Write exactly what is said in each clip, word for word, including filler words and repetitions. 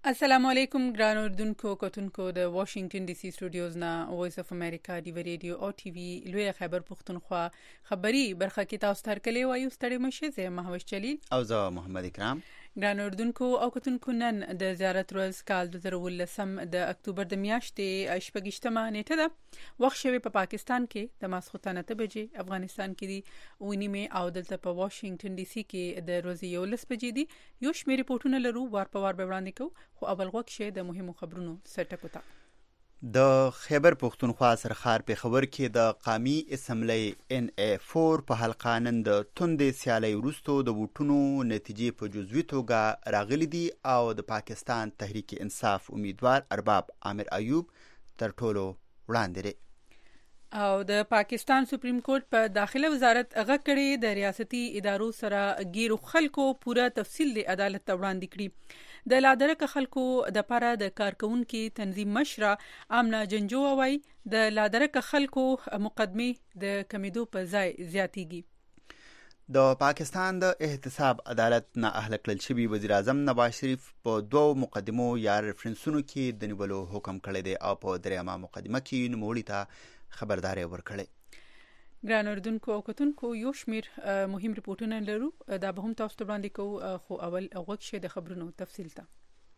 السلام علیکم ګران اوردونکو کتونکو د واشنگټن ډي سي سټوډیوز نه وایس اف امریکا دی ریډیو او ټي وی لوی خبر پښتونخوا خبری برخه کې تاسو تر کلی وایو ستړي مشه زه مهوش جلیل او زه محمد اکرام. ګران اوردونکو او کتونکو نن د زیارت ورځ کال دوه زره ولسم د اکتوبر د میاشتې شپږشتمه نیټه ده. وخت شوی په پا پاکستان کې د ماسخوتانه ته بجې، افغانستان کې دی ونیمه او دلته په واشنگټن ډي سي کې د ورځې یو لس بجې دي. یو شمېر ریپورتونه لرو وار په وار به وړاندې کوو، خو اول وخت شه د مهمو خبرونو سرټکو ته. د خیبر پښتونخوا سرخار په خبر کې د قومي اسمبلی ان ای فور په حلقه نن د توندې سیالي وروسته د ووټونو نتیجې په جزوي توګه راغلي دي او د پاکستان تحریک انصاف امیدوار ارباب عامر ایوب تر ټولو وړاندې دی. او د پاکستان سپریم کورټ په داخله وزارت هغه کړي د ریاستي ادارو سره غیرو خلکو پوره تفصیل د عدالت ته وړاندې کړي. د لادرکه خلکو د پاره د کارکونکو تنظیم مشره امنه جنجو وايي د لادرکه خلکو مقدمه د کمیدو په ځای زیاتیږي. د پاکستان د احتساب عدالت نه اهل کړل شوی وزیر اعظم نواز شریف په دوو مقدمو یا ریفرنسونو کې د نیولو حکم کړی دی او په دریمه مقدمه کې نوموړي ته خبرداري ورکړي. ګران اوردونکو او کتونکو یو شمیر مهم ریپورتونه لرو، دا به هم تاسو ته وړاندې کوو، خو اول وګورئ د خبرونو تفصیل ته.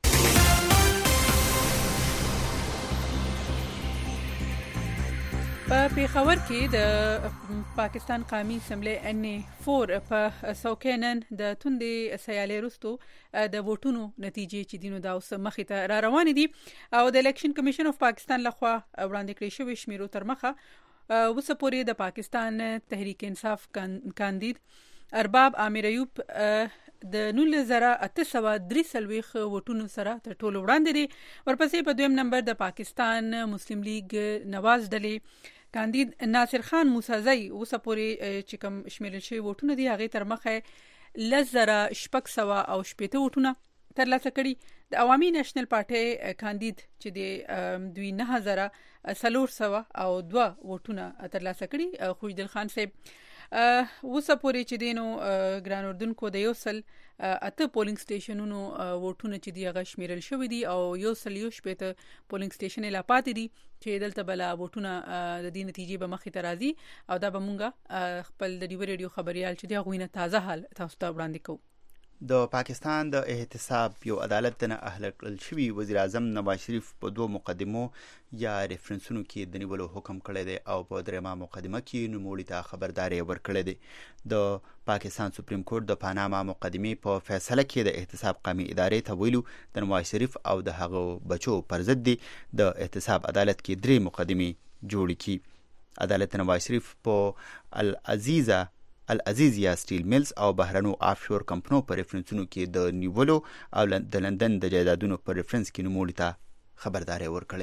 په پیښور کې د پاکستان قومي اسمبلی ان ای فور په سوکینن د توندې سیالي وروسته د ووټونو نتیجې چې دینو دا اوس مخې ته را روان دي او د الیکشن کمیشن اف پاکستان لخوا وړاندې کړی شوی شمیرو تر مخه وسه پورې د پاکستان تحریک انصاف کاندید ارباب عامر ایوب د نول زره اته سوه درې سلويخ ووټونو سره تر ټولو وړاندې دي. ورپسې په دویم نمبر د پاکستان مسلم لیگ نواز ډلې کاندید ناصر خان موسازی وسه پورې چې کوم شمیرل شوی ووټونه دي هغه تر مخه لزره شپږ سوه او شپږ ووټونه ترلاسه کړي. د عوامي نېشنل پارټي کاندید چې د دوی نه هزاره سلور سوه او دوه ووټونه ترلاسه کړي. خوشدل خان صاحب وسه پورې چې دینو ګران اردوونکو د یو سل اته پولینګ سټیشنونو ووټونه چې دی هغه شمیرل شوی دي او یو سل یو شپږ پولینګ سټیشن لا پاتې دي چې دلته بلا ووټونه د دې نتیجې به مخې ته راځي او دا به مونږه خپل د ډیو ریډیو خبريال چې دی غوینه تازه حال تاسو ته وړاندې کوو. د پاکستان د احتساب یو عدالت نه اهل کړل شوی وزیر اعظم نواز شریف په دوه مقدمو یا ریفرنسونو کې د نیولو حکم کړی دی او په دریمه مقدمه کې نوموړي ته خبرداري ورکړې ده. د پاکستان سپریم کورټ د پاناما مقدمې په فیصله کې د احتساب قومي ادارې ته ویلو د نواز شریف او د هغو بچو پر ضد دی د احتساب عدالت کې درې مقدمې جوړې کی. عدالت نواز شریف په العزیزه العزیز یا سټیل میلز او بهرنو آفشور کمپنو پر ریفرنسونو کې د نیولو او د لندن د جایدادونو پر ریفرنس کې نوموړي ته خبرداري ورکړي.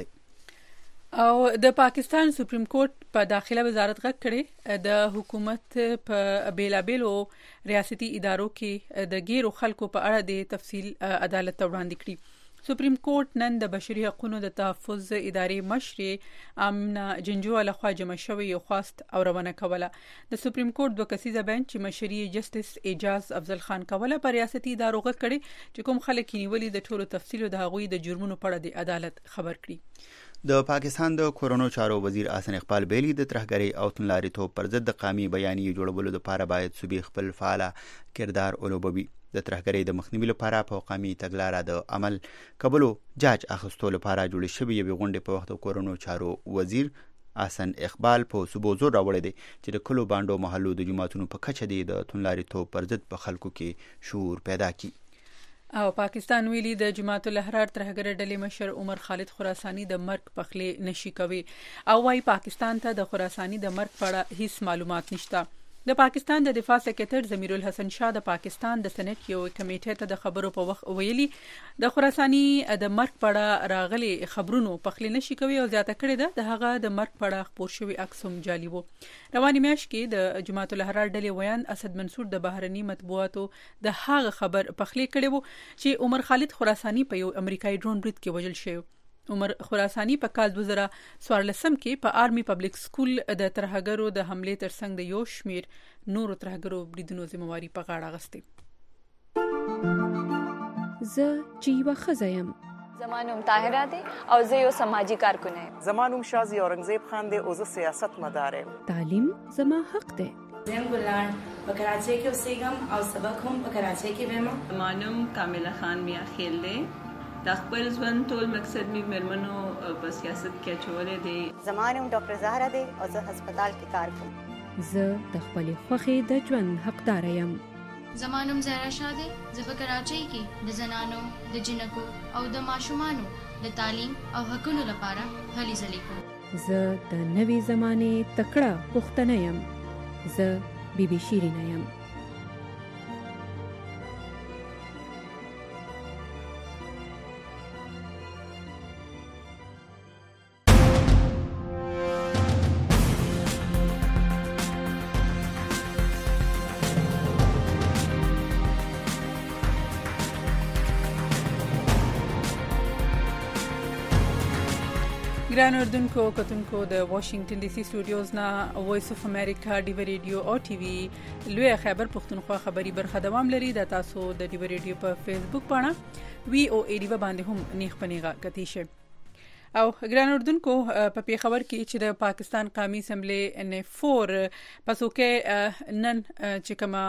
او د پاکستان سپریم کورټ په داخله وزارت غږ کړي د حکومت په بیلابیلو ریاستي ادارو کې د غیرو خلکو په اړه د تفصیل عدالت ته وړاندې کړي. سپریم کورټ نن د بشري حقوقو د تحفظ ادارې مشرې امنه جنجو لخوا جمع شوی یو خواست او روانه کوله. د سپریم کورټ دوه کسیزه بنچ چې مشري جسټس اعجاز افضل خان کوله پر ریاستي ادارو غږ کړي چې کوم خلک نیولې د ټولو تفصیل د هغوی د جرمونو په اړه د عدالت خبر کړي. د پاکستان د کورونو چارو وزیر احسن اقبال بیلی د ترهګری او تنلاري توپ پر ضد د قومي بیانیې جوړولو لپاره باید صوبې خپل فعال کردار ولوبوي. د ترهګری د مخنیوي لپاره په قومي تګلارې د عمل کولو جاج اخستو لپاره جوړ شوی یو غونډه په وخت کورونو چارو وزیر احسن اقبال په صوبو زور راوړی دی چې د کلو باندو محلو د جماعتونو په کچه دی د تنلاري توپ پر ضد په خلکو کې شعور پیدا کی. او پاکستان ویلي د جماعت الاحرار ترهګر ډلې مشر عمر خالد خراسانی د مرګ پخلې نشي کوي او وايي پاکستان ته د خراسانی د مرګ په اړه هیڅ معلومات نشته. د پاکستان د دفاع سکرټر ضمیر الحسن شاه د پاکستان د سېنات یو کمیټې ته د خبرو په وخت ویلي د خراسانی د مرګ په اړه راغلي خبرونو پخلې نشي کوي او زیاته کړې ده د هغه د مرګ په اړه خبر شوی عکس هم جعلي وو. رواني میاشت کې د جماعت الاحرار ډلې ویان اسد منصور د بهرني مطبوعاتو د هغه خبر پخلې کړي وو چې عمر خالد خراسانی په یو امریکایي ډرون برید کې وژل شوی. عمر خراسانی په کال دوه زره څوارلسم کې په آرمي پبلک سکول د ترهګرو د حمله ترڅنګ د یو شمیر نورو ترهګرو بریدونو ذمہواری په غاړه غوښتي. زه چې یو خزایم زما نوم طاهره دی او زه یو سماجی کارکونه یم. زما نوم شازي اورنګزیب خان دی او زه سیاست مدار یم. تعلیم زما حق دی. زم ګلان په کراچۍ کې اوسېږم او سبق هم په کراچۍ کې وایم. زما نوم کامله خان میا خیل دی. د خپل ژوند ټول مقصد می مرمنو په سیاست کې چولې دی. زما نوم ډاکټر زهرا دی او زه هسپتال کې کار کوم. زه د خپل خوښې د ژوند حقدار یم. زما نوم زهرا شاه دی. زه په کراچۍ کې د زنانو د جنکو او د ماشومانو د تعلیم او حقوقو لپاره هلې ځلې کوم. زه د نوې زمانې تکړه پښتنه یم. زه بیبي شیرینه یم. ګران اردوونکو کتونکو د واشنگټن ډي سي سټوډیوز نه وایس اف امریکا ډیو ریډیو او ټي وي لوی خبر پښتونخوا خبري برخه دوام لري. د تاسو د ډیو ریډیو په فیسبوک باندې وی او ای ډی باندې هم نیخ پنیغه کتی شه. او ګران اردوونکو په پیښور کې چې د پاکستان قومي اسمبلی ان فور پسوکې نن چې کومه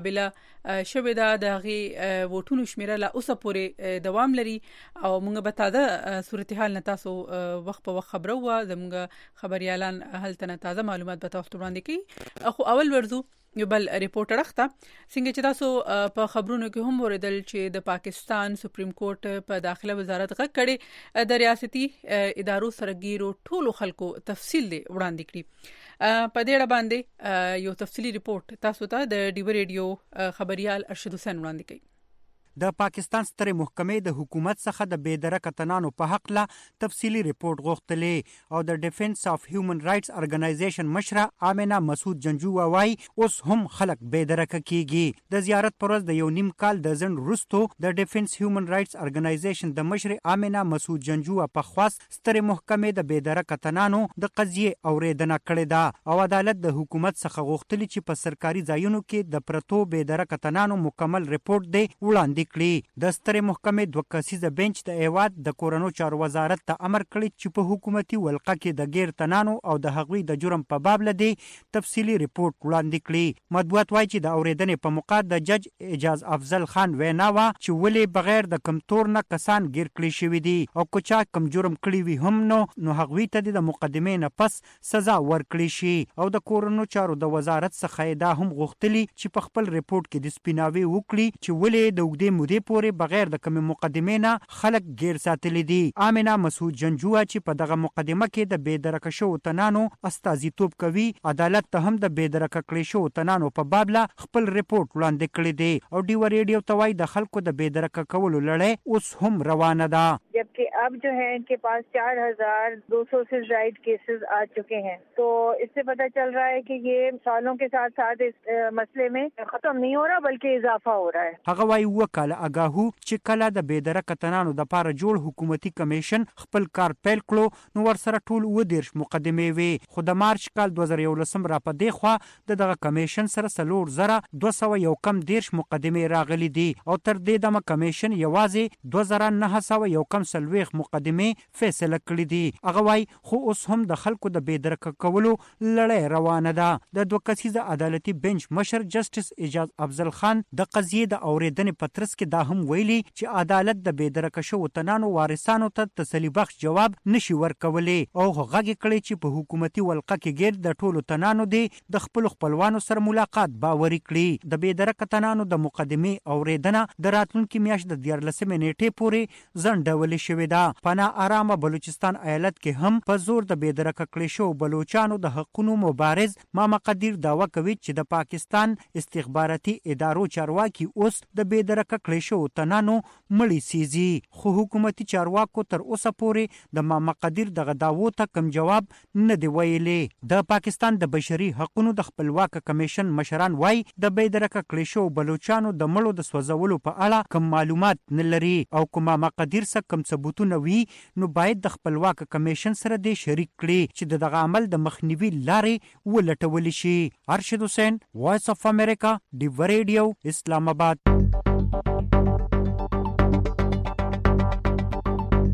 مقابله شوه دا د غي ووټونو شمیره لا اوسه پورې دوام لري او موږ به تازه صورتحال نه تاسو وخت په وخت خبرو و زموږ خبريالان هلته نه تازه معلومات به تاسو وړاندې کوي. خو اول ورزو یو بل ریپورټر اخته څنګه چې تاسو په خبرونو کې هم ورېدل چې د پاکستان سپریم کورټ په داخله وزارت غږ کړي د ریاستي ادارو سره ګیرو ټولو خلکو تفصیل دی وړاندې کړي. په دې اړه باندې یو تفصیلی ریپورت تاسو ته د ډیو ریډیو خبريال ارشد حسین وړاندې کړي. د پاکستان ستر محکمې د حکومت څخه د بېدرکه تنانو په حق لا تفصیلی ریپورت غوښتلې او د ډیفنس اف هیومن رائټس ارګنایزیشن مشره آمنه مسعود جنجو وايي اوس هم خلک بېدرکه کیږي. د زیارت پروز د یو نیم کال د ځن رستو د ډیفنس هیومن رائټس ارګنایزیشن د مشره آمنه مسعود جنجو په خواست ستر محکمې د بېدرکه تنانو د قضیه اوریدنه کړې ده او عدالت د حکومت څخه غوښتلې چې په سرکاري ځایونو کې د پرتو بېدرکه تنانو مکمل ریپورت دی وړاندې کړي. د ستر محکمې دوه کسیزه بنچ د ایواد د کورونو چارو وزارت ته امر کړی چې په حکومتي ولقه کې د غیر تنانو او د هغوی د جرم په باب لدی تفصیلی ریپورت وړاندې کړي. مطبوعات وايي چې د اوریدنې په موقع د جج اعجاز افضل خان وینا وا چې ولې بغیر د کمتور نه کسان غیر کړی شوی دي او کوچا کم جرم کړی وي هم نو نو هغوی ته د مقدمې نه پس سزا ورکړي شي. او د کورونو چارو د وزارت څخه دا هم غوښتلی چې په خپل ریپورت کې د سپیناوي وکړي چې ولې د وګړي مودې پورې بغیر د کوم مقدمې نه خلک غیر ساتلي دي. آمنه مسعود جنجو چې په دغه مقدمه کې د بېدرکه شو تنانو استازیتوب کوي عدالت ته هم د بېدرکه کړي شو تنانو په باب لا خپل ریپورت وړاندې کړی دی او ډیو ریډیو ته وايي د خلکو د بېدرکه کولو لړۍ اوس هم روانه ده. जबकि अब जो है इनके पास चार हजार दो सौ से ज्यादा केसेस आ चुके हैं तो इससे पता चल रहा है कि ये सालों के साथ साथ इस मसले में खत्म नहीं हो रहा बल्कि इजाफा हो रहा है. هغه وايي وکاله اگاهو چې کله د بېدرکه تنانو د پاره جوړ حکومتي کمیشن خپل کار پیل کړو نو ورسره ټول و دیرش مقدمې وي خو د مارچ کال دوه زره یولسم را په دی خو د دغه کمیشن سره سلور زره دوه سوه یو کم دیرش مقدمې راغلي دي او تر دې دمه کمیشن یوازې دوه زره نه سوه یو کم سلويخ مقدمې فیصله کړې دي. هغه وايي خو اوس هم د خلکو د بېدرکه کولو لړۍ روانه ده. د دوه کسیزه عدالتي بنچ مشر جسټس اعجاز افضل خان د قضیې د اوریدنې پترس کې دا هم ویلي چې عدالت د بېدرکه شو تنانو وارثانو ته تسلی بخش جواب نشي ورکولی او غږ کړي چې په حکومتي ولقه کې غیر د ټولو تنانو دی د خپل خپلوانو سره ملاقات باوري کړي. د بېدرکه تنانو د مقدمې اوریدنه د راتلونکي میاشت د دیارلسمې نیټې پورې ځنډولې شوې ده. پنا آرامه بلوچستان ایالت کې هم په زور د بېدرکه کړي شو بلوچانو د حقونو مبارز ماما قدیر داوا کوي چې د پاکستان استخباراتي ادارو چارواکي اوس د بېدرکه کړي شو تنانو مړی سيزي خو حکومتي چارواکو تر اوسه پورې د ماما قدیر دغه داوو ته کم جواب نه دی ویلي. د پاکستان د بشري حقونو د خپلواک کمیشن مشران وای د بېدرکه کړي شو بلوچانو د مړو د سوځولو په اړه کم معلومات نه لري او کوم ماما قدیر سره کم ثبوتونه وي نو باید د خپلواک کمیشن سره د شریک کړي چې دغه عمل د مخنیوي لارې ولټول شي. ارشد حسین وایس اف امریکا ډیو ریډیو اسلام آباد.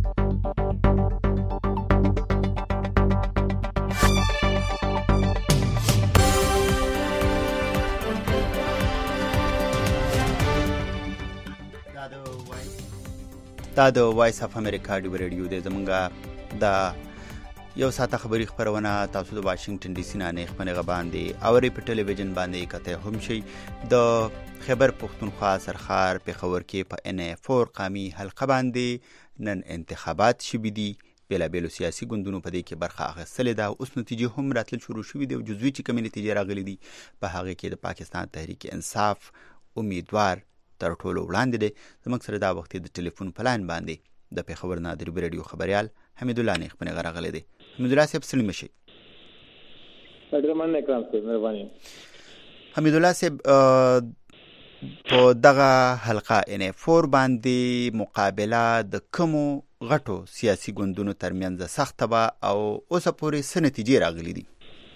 دا د وایس اف امریکا ډیو ریډیو د زمونږه د یو ساعته خبري خبرونه تاسو د واشنگټن ډي سي نه نه خبرونه باندې اوري په ټلویزیون باندې کته هم شي د خبر پښتونخوا سرخار په خبر کې په ان فور قامي حلقه باندې نن انتخابات شوي دي بلا بیلو سیاسي ګوندونو په دې کې برخه اخیستلې ده اوس نتیجې هم راتل شروع شوي دي او جزوي چې کومې نتیجې راغلي دي په هغه کې د پاکستان تحریک انصاف امیدوار تر ټولو وړاندې دی. زموږ سره دا وخت د ټلیفون په لاین باندې د پېښور نه د ریډیو خبريال حمید الله نه خپل غراغله دی. حمید الله صاحب سلام شي. ډېر مننه اکرام صاحب مهرباني. حمید الله صاحب په دغه حلقه ان فور باندې مقابله د کومو غټو سیاسي ګوندونو ترمنځ سخته به او اوسه پورې څه نتیجې راغلي دي؟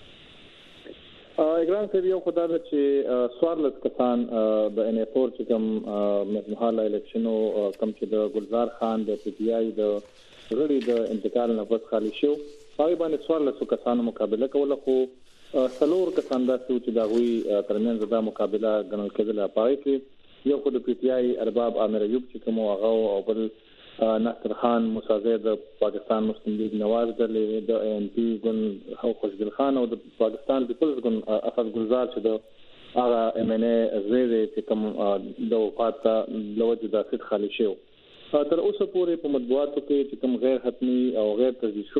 اګرام صاحب یو خدای د چې سوارلس کسان د ان فور چې کوم مهاله الیکشنو کوم چې د ګلزار خان د پی ټی آی د غړي د انتقال نه پس خالی شو هغه باندې سوارلس کسانو مقابله کوله خو څلور کسان داسې چې دا غوي ترمنځ دا مقابله ګڼل کېدله پای کې یو خو د پی ټی آی ارباب عامر ایوب چې کوم هغه او بل ناصر خان موسازی د پاکستان مسلم لیگ نواز دلې د ای ان پی ګون هو خوشګل خان او د پاکستان پیپلز ګون اسد گلزار چې د هغه ام ان ای زیری چې کوم د وفات لوجه د سید خالی شو تر اوسه پورې په مطبوعاتو کې چې کوم غیر حتمی او غیر تصدیق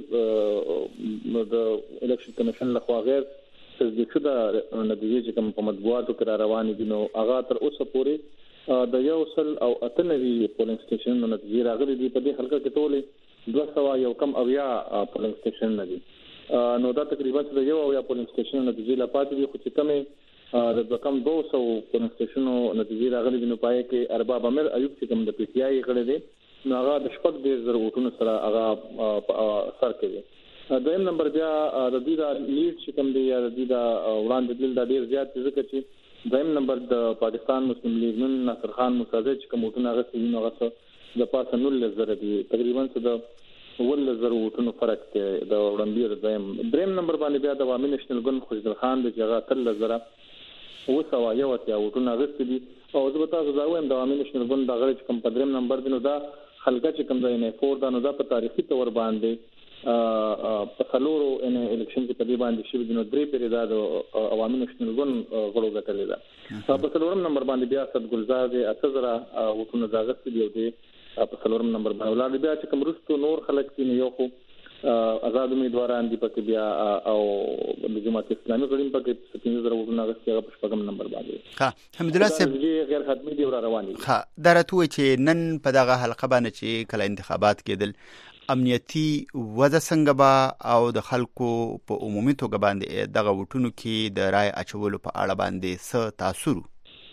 شو د الیکشن کمیشن لخوا غیر تصدیق شوه نتیجې چې کوم په مطبوعاتو کې را روان دي نو هغه تر اوسه پورې د یو سل او اتنوي پولینګ سټیشن نو نتیجې راغلي دي په دې حلقه کې ټولې دوه سوه یو کم اویا پولینګ سټیشن نه دي نو دا تقریبا د یو اویا پولینګ سټیشن نتیجې لا پاتې دي خو چې کمې د کم دوه سوه پولینګ سټیشنو نتیجې راغلي دي نو پای کې ارباب عامر ایوب چې کوم د پی ټی آی غړي دي نو هغه د شپږ ډیر زر وټونو سره هغه سر کوي. دویم نمبر بیا د دې د لیډ چې کوم دی یا د دې د وړاندې دل د ډیر زیات ځکه چې دویم نمبر د پاکستان مسلم لیگ نن ناصر خان موسازی چې کوم وټونه غوښتي نو هغه د پاسه نول زره دي تقریبا څه د ول زره وټونو فرق دی د وړاندې د دویم دریم نمبر باندې بیا د عوامي نېشنل ګوند خوشدل خان د جګه تل زره او سوا یو اتیا وټونه غوښتي دي او زه به تاسو دا وایم د عوامي نېشنل ګوند د غړي کوم په دریم نمبر دی نو دا خلګه چې کوم د نه فور دا نو دا په تاریخي تور باندې په څلورو ان الیکشن کې په دې باندې شوی د نو درې پیری دا د عوامي نېشنل ګوند غړو غټلې ده په څلورم نمبر باندې بیا صد گلزار دی اتزرا وټونه زاغست دی او دی په څلورم نمبر باندې ولادي بیا چې کوم رستو نور خلک دي یو خو آزاد امیدواران دي پکې بیا او د جماعت اسلامي غړي پکې ستنې زره وټونه غوښتي هغه په شپږم نمبر باندې ها حمید الله صاحب غیر ختمي دی ور روان دي ها درته چې نن په دغه حلقه باندې چې کله انتخابات کېدل امنیتي وضع څنګه به او د خلکو په عمومي توګه باندې دغه وټونو کې د رای اچولو په اړه باندې څه تاثیر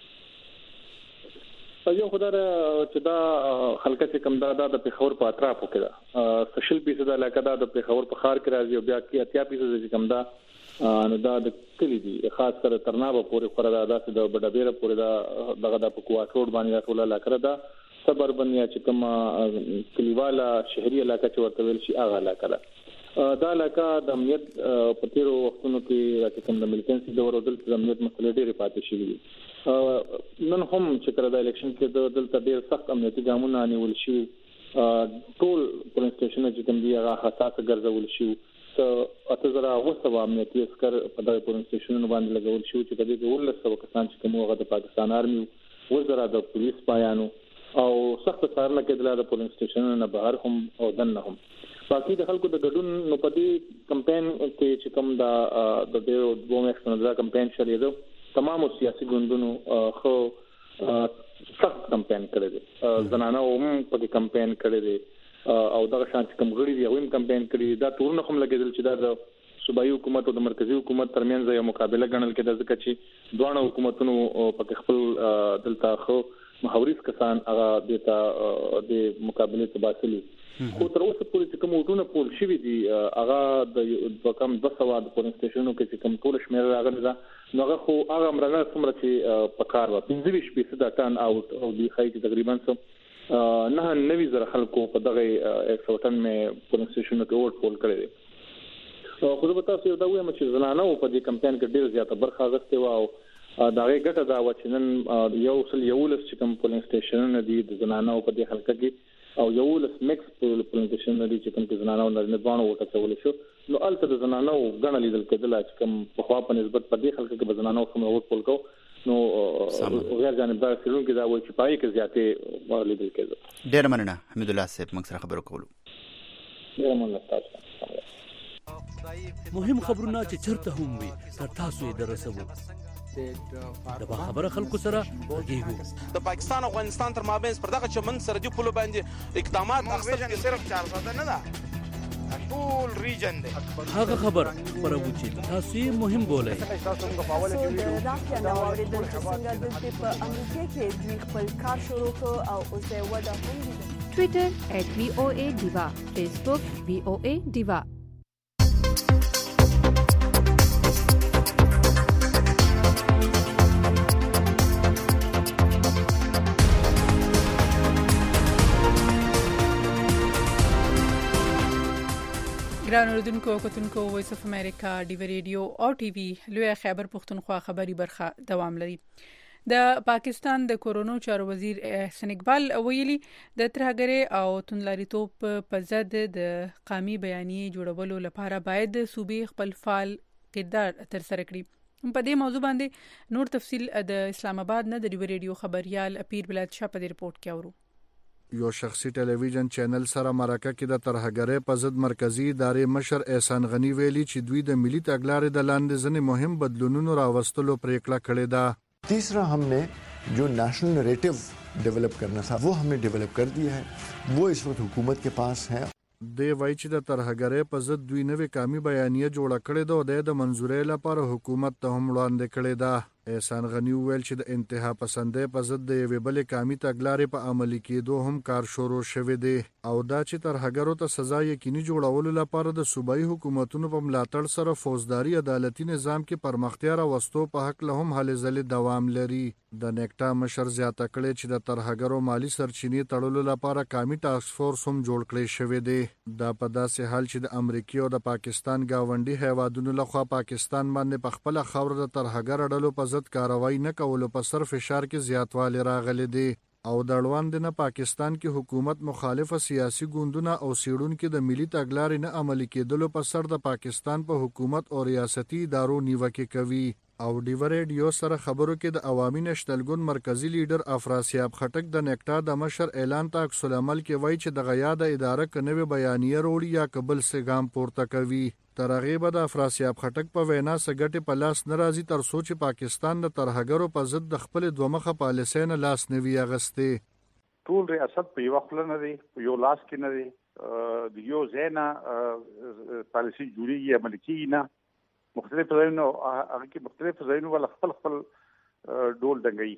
یو خدای چې دا خلک چې کم دا د پیښور په اطرافو کې دا سوشل پیسه د علاقه دا د پیښور په خار کې راځي او بیا کې اتیا پیسه چې کم دا نو دا د کلی دي خاص کر ترناوه پورې خورا دا د بډبېره پورې دا دغه د پکوا روډ باندې ټول علاقه دا صبر بنیا چې کوم کلیواله شهري علاقه چې ورته ویل شي هغه علاقه ده دا علاقه د امنیت په تیرو وختونو کې راځي کوم د ملتنسي دور او د امنیت مسلې ډېرې پاتې شوې نن هم چې کړه د الیکشن کې د دلته ډېر سخت امنیتي ګامونه نیول شي ټول پولیس سټیشن چې کوم دی هغه حساس ګرځول شي ته اته زره وسو امنیتي اسکر په دغه پولیس سټیشن باندې لګول شي چې د دې ولسو کسان چې کوم هغه د پاکستان آرمي وزرا د پولیس پایانو او سخت څارنه کېدله د پولیس سټیشن نه بهر هم او دنه هم باقي د خلکو د ګډون نو په دې کمپاین کې چې کوم دا د ډیرو دوه میاشتو نه کمپاین شری دی تمام سیاسي ګوندونو خو سخت کمپاین کړی دی زنانه هم په دې کمپاین کړی دی او دغه شان کوم غړي دی هم کمپاین کړی دا تورونه هم لګیدل چې دا د صوبایي حکومت او د مرکزی حکومت ترمنځ یو مقابله ګڼل کېده ځکه چې دوه حکومتونو په خپل دلته خو محاوريس کسان هغه د د مقابله تباسلی خو تر اوسه پورې چې کوم وټونه پول شوي دي هغه د کم دوه سوه د پولیس سټیشنونو کې چې کوم ټول شمېر راغلی ده نو هغه خو هغه مرنه څومره چې په کار و پنځه ویشت فیصده ټن اوټ او دی خای چې تقریبا څه نه نوي زره خلکو په دغه یک سوه ټن مې پولیس سټیشنونو کې ووټ پول کړی دی خو زه به تاسو یو دا وایم چې زنانه په دې کمپاین کې ډېر زیاته برخه اخیستې وه او دا غي ګټه دا و چې نن یو سل یولس چې کوم پولیس سټیشنونه دي د زنانو په دې حلقه کې او یو لس میکس پولینیشن لري چې کوم کې زنانه او نارینه دواړه وټه کول شو نو الته د زنانه غنه لیدل کېدل چې کوم په خوا په نسبت په دې خلک کې زنانه کوم وټ کول کو نو غیر جانبدار سرون کې دا وایي چې پای کې زیاتې لیدل کېدل. ډېر مننه حمید الله صاحب موږ سره خبرو کولو. ډېر مننه تاسو. مهم خبرونه چې چرته هم وي تر تاسو یې درسوو. د خبره خلکو سره ورګیږو. د پاکستان او افغانستان تر مابین پر دغه چمن سره دی پلو باندې اقدامات اخیستل کې صرف چار ساده نه ده ټول ریجن دی. هغه خبر خبرو چې تاسو یې مهم بولئ. تاسو موږ په اول کې ویډیو دا نو اوریدل چې څنګه د په امریکا کې دوی خپل کار شروع کړ او اوس یې ودا هم دي. ټوئیټر ایٹ وی او اے ډیوا، فیسبوک وی او اے ډیوا. ګران اوردونکو او کتونکو وایس اف امریکا ډیو ریډیو او ټي وي لوی خیبر پختونخوا خبری برخه دوام لري. د پاکستان د کورونو چارو وزیر احسان اقبال ویلي د ترهګرۍ او توندلاریتوب په ضد د قومي بیانیې جوړولو لپاره باید صوبې خپل فعال کردار تر سره کړي. په دې موضوع باندې نور تفصيل د اسلام آباد نه د ډیو ریډیو خبريال پیر بلاد شاه په دې رپورت کې اورو. یو شخصي ټلویزیون چینل سره مرکه کې د ترهګرۍ په ضد مرکزی ادارې مشر احسان غنی ویلي چې دوی د ملي تګلارې د لاندې ځنې مهم بدلونونو راوستلو پریکړه کړې ده. تیسرا हमने जो नेशनल नैरेटिव डेवलप करना था वो हमने डेवलप कर दिया है, वो इस वक्त हुकूमत के पास है. د وای چې د ترهګرۍ په ضد دوی نوې قومي بیانیه جوړه کړې ده او د منځورۍ لپاره حکومت ته هم وړاندې کړې ده. احسان غنی ویل چې د انتها پسندۍ په ضد د یوې بلې قومي تګلارې په عملي کېدو هم کار شروع شوی دی او دا چې ترهګرو ته سزا یقیني جوړولو لپاره د صوبایي حکومتونو په ملاتړ سره فوجداري عدالتي نظام کې پرمختیا راوستو په حق له هم هلې ځلې دوام لري. د نیکټا مشر زیاته کړې چې د ترهګرو مالی سرچینې تړلو لپاره قومي ټاسک فورس هم جوړ کړی شوی دی. دا په داسې حال چې د امریکا او د پاکستان گاونډي هیوادونو لخوا پاکستان باندې په خپل خاور د ترهګر ډلو په ضد کاروایی نه کولو په سر فشار کې زیاتوالی راغلی دی او د اړوند نه پاکستان کې حکومت مخالفه سیاسي ګوندونه او سیړونکو د ملي تګلارې نه عملي کېدلو په سر د پاکستان په حکومت او ریاستي ادارو نیوکه کوي. او ډیو ریډیو سره خبرو کې د عوامي نشتلګون مرکزی لیډر افراسیاب خټک د نیکټا د مشر اعلان ته عکس العمل کې وایي چې د غیا د اداره کنوي بیانیه وروړي یا قبل سګام پورته کوي. تر هغه به د افراسیاب خټک په وینا سګټه په لاس ناراضي تر سوچ پاکستان د ترهګرو په ضد د خپل دومخه پالیسۍ نه لاس نوي اغسته. ټول ریاست په یو خپل نه دی، په یو لاس کې نه دی، د یو زینا پالیسي جوړیږي عملي کیږي نه. مختلف ځایونو هغه کې مختلف ځایونو ول خپل خپل ډول دنګي.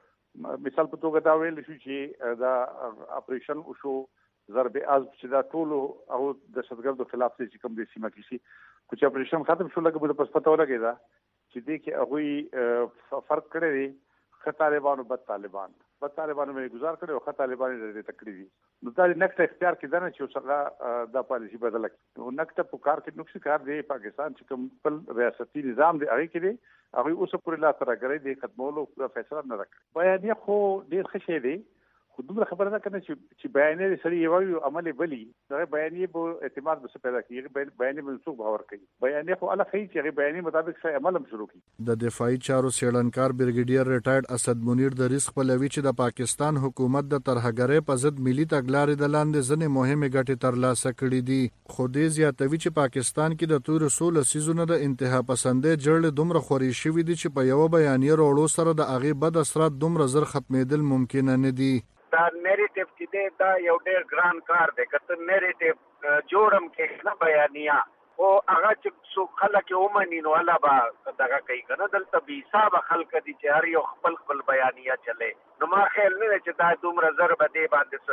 مثال په توګه دا ویل شو چې دا اپریشن وشو ضرب عزم چې دا ټول او د شتګردو خلاف چې کوم د سیمه کې شي کوم اپریشن ختم شو لکه په پس پته ولګی دا چې دې کې هغه فرق کړی دی خ طالبانو بد طالبان بد طالبانو باندې گزار کړي او خ طالبان دې تکړی دي. نو دا نکته اختیار کې نه چې څنګه دا پالیسی بدل کړي. نو نکته په کار کې نقص کار دی پاکستان چې کوم خپل ریاستي نظام دی هغه کې دی هغه اوس پورې لا ترګری دی ختمولو فیصله نه وکړي. بیانیه خو ډیر ښه شی دی خو دومره خبره ده کنه چې چې بیانیه سړي یو عمل بلی دا بیانیه به اعتماد به پیدا کیږي. بیانیه به څوک باور کوي. بیانیه خو الله خي چې بیانیه مطابق څه عمل هم شروع کړي. د دفاعي چارو سیړنکار بریګیډیر ریټایرډ اسد منیر د ریس خپلوي چې د پاکستان حکومت د ترهګرۍ په ضد ملي تګلارې د لاندې ځنې مهمه ګټې ترلاسه کړې دي. خو دې زیاتوي چې پاکستان کې د تور رسول سيزونه د انتها پسندۍ جړل دومره خوري شوی دي چې په یو بیانیه وروړو سره د هغه بد اثرات دومره زر ختمېدل ممکن نه دي. دا نیریټیو چې دی دا یو ډېر ګران کار دی. کته نیریټیو جوړم کې نه بیانیه او هغه چې څو خلک ومني نو الله به دغه کوي کنه. دلته به حساب خلک دي چې هر یو خپل خپل بیانیه چلے. نو ما خیال نه چې دا دومره زر به دی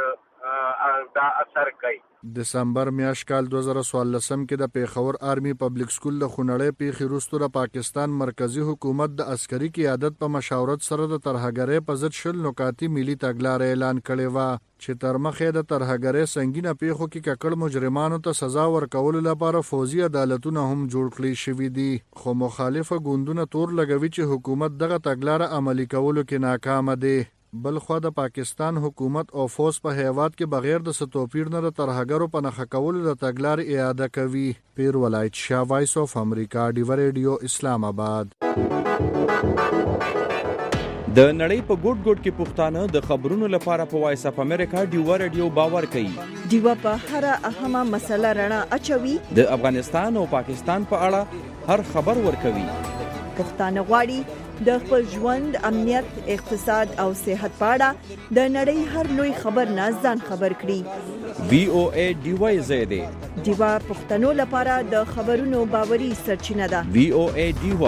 باندې دا اثر کوي. دسمبر میاشت کال دو هزار څوارلس کې د پیښور آرمي پبلک سکول د خونړې پیښې وروسته د پاکستان مرکزی حکومت د عسکري قیادت په مشاورت سره د ترهګرۍ په ضد شل نکاتي ملي تګلارې اعلان کړې و چې تر مخې د ترهګرۍ سنگینه پیښو کې ککړ مجرمانو ته سزا ورکولو لپاره فوجي عدالتونه هم جوړ کړي شوي دي. خو مخالفه ګوندونه تور لګوي چې حکومت دغه تګلارې عملي کولو کې ناکام دي. بل خو د پاکستان حکومت او فوج په هیواد کې بغیر د ستوپیر نه د ترهګرو په نخښه کولو د تګلارې اعاده کوي. پیر ولایت شاه، وایس اف امریکا، ډیو ریډیو، اسلام آباد. د نړۍ په ګوټ ګوټ کې پښتانه د خبرونو لپاره په وایس اف امریکا ډیو ریډیو باور کوي. ډیو په هر اهمه مسله رڼا اچوي. د افغانستان او پاکستان په اړه هر خبر ورکوي. پښتانه غواړي د خپل ژوند، امنیت، اقتصاد او صحت په اړه د نړۍ هر لوی خبر نه ځان خبر کړي. وی او ای ډیو زیاده ډیو پښتنو لپاره د خبرونو باوري سرچینه ده. وی او ای ډیو.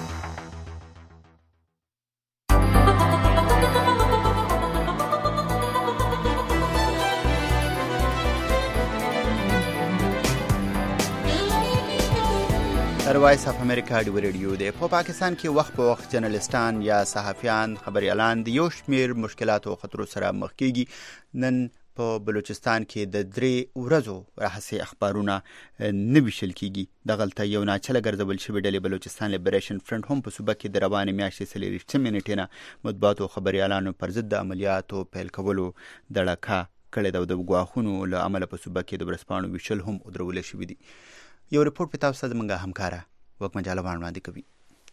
وایس اف امریکا ډیو ریډیو دی. په پاکستان کې وخت په وخت جرنالستان یا صحافیان، خبريالان د یو شمیر مشکلات او خطرو سره مخ کیږي. نن په بلوچستان کې د درې ورځو راهسي اخبارونه نه ویشل کیږي. دغلته یو ناچله ګرځول شوی ډلې بلوچستان لیبریشن فرنٹ هم په صوبه کې د روانې میاشتې څلېرویشتمې نیټې نه مطبوعاتو او خبريالانو پر ضد د عملیاتو پیل کولو دړکه کړې ده او د ګواښونو له امله په صوبه کې د ورځپاڼو ویشل هم ودرول شوي دي. یو رپورټ په تاسو ته زموږ همکاره وکمه جالبان وړاندې کوي.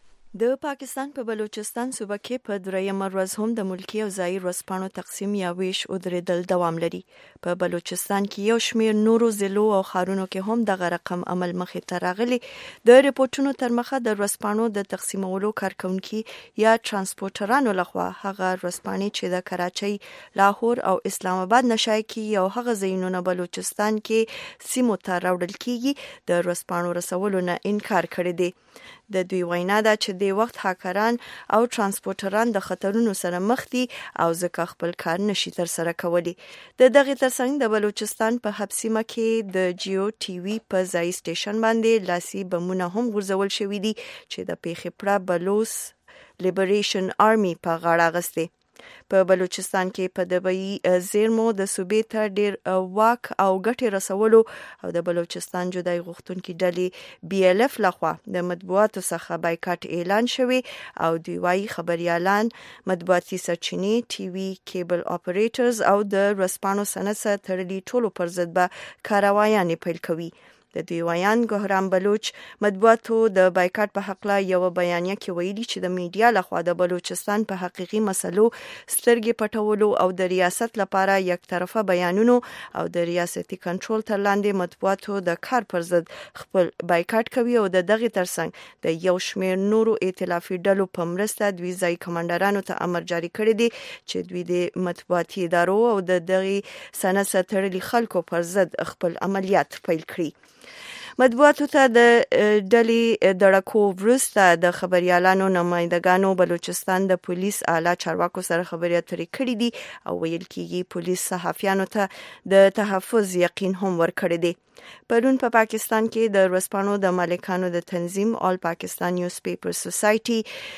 د پاکستان په بلوچستان صوبه کې په درېیمه ورځ هم د ملکي او ځایي ورځپاڼو تقسیم یا ویش ودرېدل دوام لري. په بلوچستان کې یو شمېر نورو ضلعو او ښارونو کې هم دغه رقم عمل مخې ته راغلی. د رپورټونو تر مخه د ورځپاڼو د تقسیمولو کارکونکي یا ترانسپورټرانو لخوا هغه ورځپاڼې چې د کراچۍ، لاهور او اسلام آباد نشای کیږي او هغه ځایونه بلوچستان کې سیمو ته راوړل کیږي د ورځپاڼو رسولو نه انکار کړی دی. د دوی وینا ده چې د وخت هاکران او ترانسپورټران د خطرونو سره مخ دي او ځکه خپل کار نشي تر سره کولی. د دغه ترڅنګ د بلوچستان په حبسیمه کې د جیو ټي وي په ځای سټیشن باندې لاسي بمونه هم غورځول شوي دي چې د پیښې پړه بلوچ لیبریشن آرمي په غاړه اخیستی. په بلوچستان کې په دبي زیرمو د صوبې ته ډیر واک او ګټې رسولو او د بلوچستان جدای غوښتونکي ډلې بي ال اف لخوا د مطبوعاتو څخه بایکاټ اعلان شوی او دوی وايي خبريالان، مطبوعاتي سرچینې، ټي وي کیبل اپریټرز او د ورځپاڼو صنعت سره تړلي ټولو پر ضد به کاروایانې پیل کوي. د دوی ویان ګهرام بلوچ مطبوعاتو د بایکاټ په حق لا یو بیانیه کې ویلي چې د میډیا لخوا د بلوچستان په حقيقي مسلو سترګې پټولو او د ریاست لپاره یک طرفه بیانونو او د ریاستي کنټرول تر لاندې مطبوعاتو د کار پر ضد خپل بایکاټ کوي او د دغه ترڅنګ د یو شمېر نورو ائتلافي ډلو په مرسته دوی ځای کمانډرانو ته امر جاری کړی دی چې دوی د مطبوعاتي ادارو او د دغه سند سره تړلي خلکو پر ضد خپل عملیات پیل کړي. مطبوعاتو ته د ډلې دړکو وروسته د خبريالانو نمائندګانو بلوچستان د پولیس اعلی چارواکو سره خبرې اترې کړې دي او ویل کېږي پولیس صحافیانو ته د تحفظ یقین هم ورکړی دی. پرون په پا پاکستان کې د ورځپاڼو د مالکانو د تنظیم آل پاکستان نیوز پیپر سوسایټي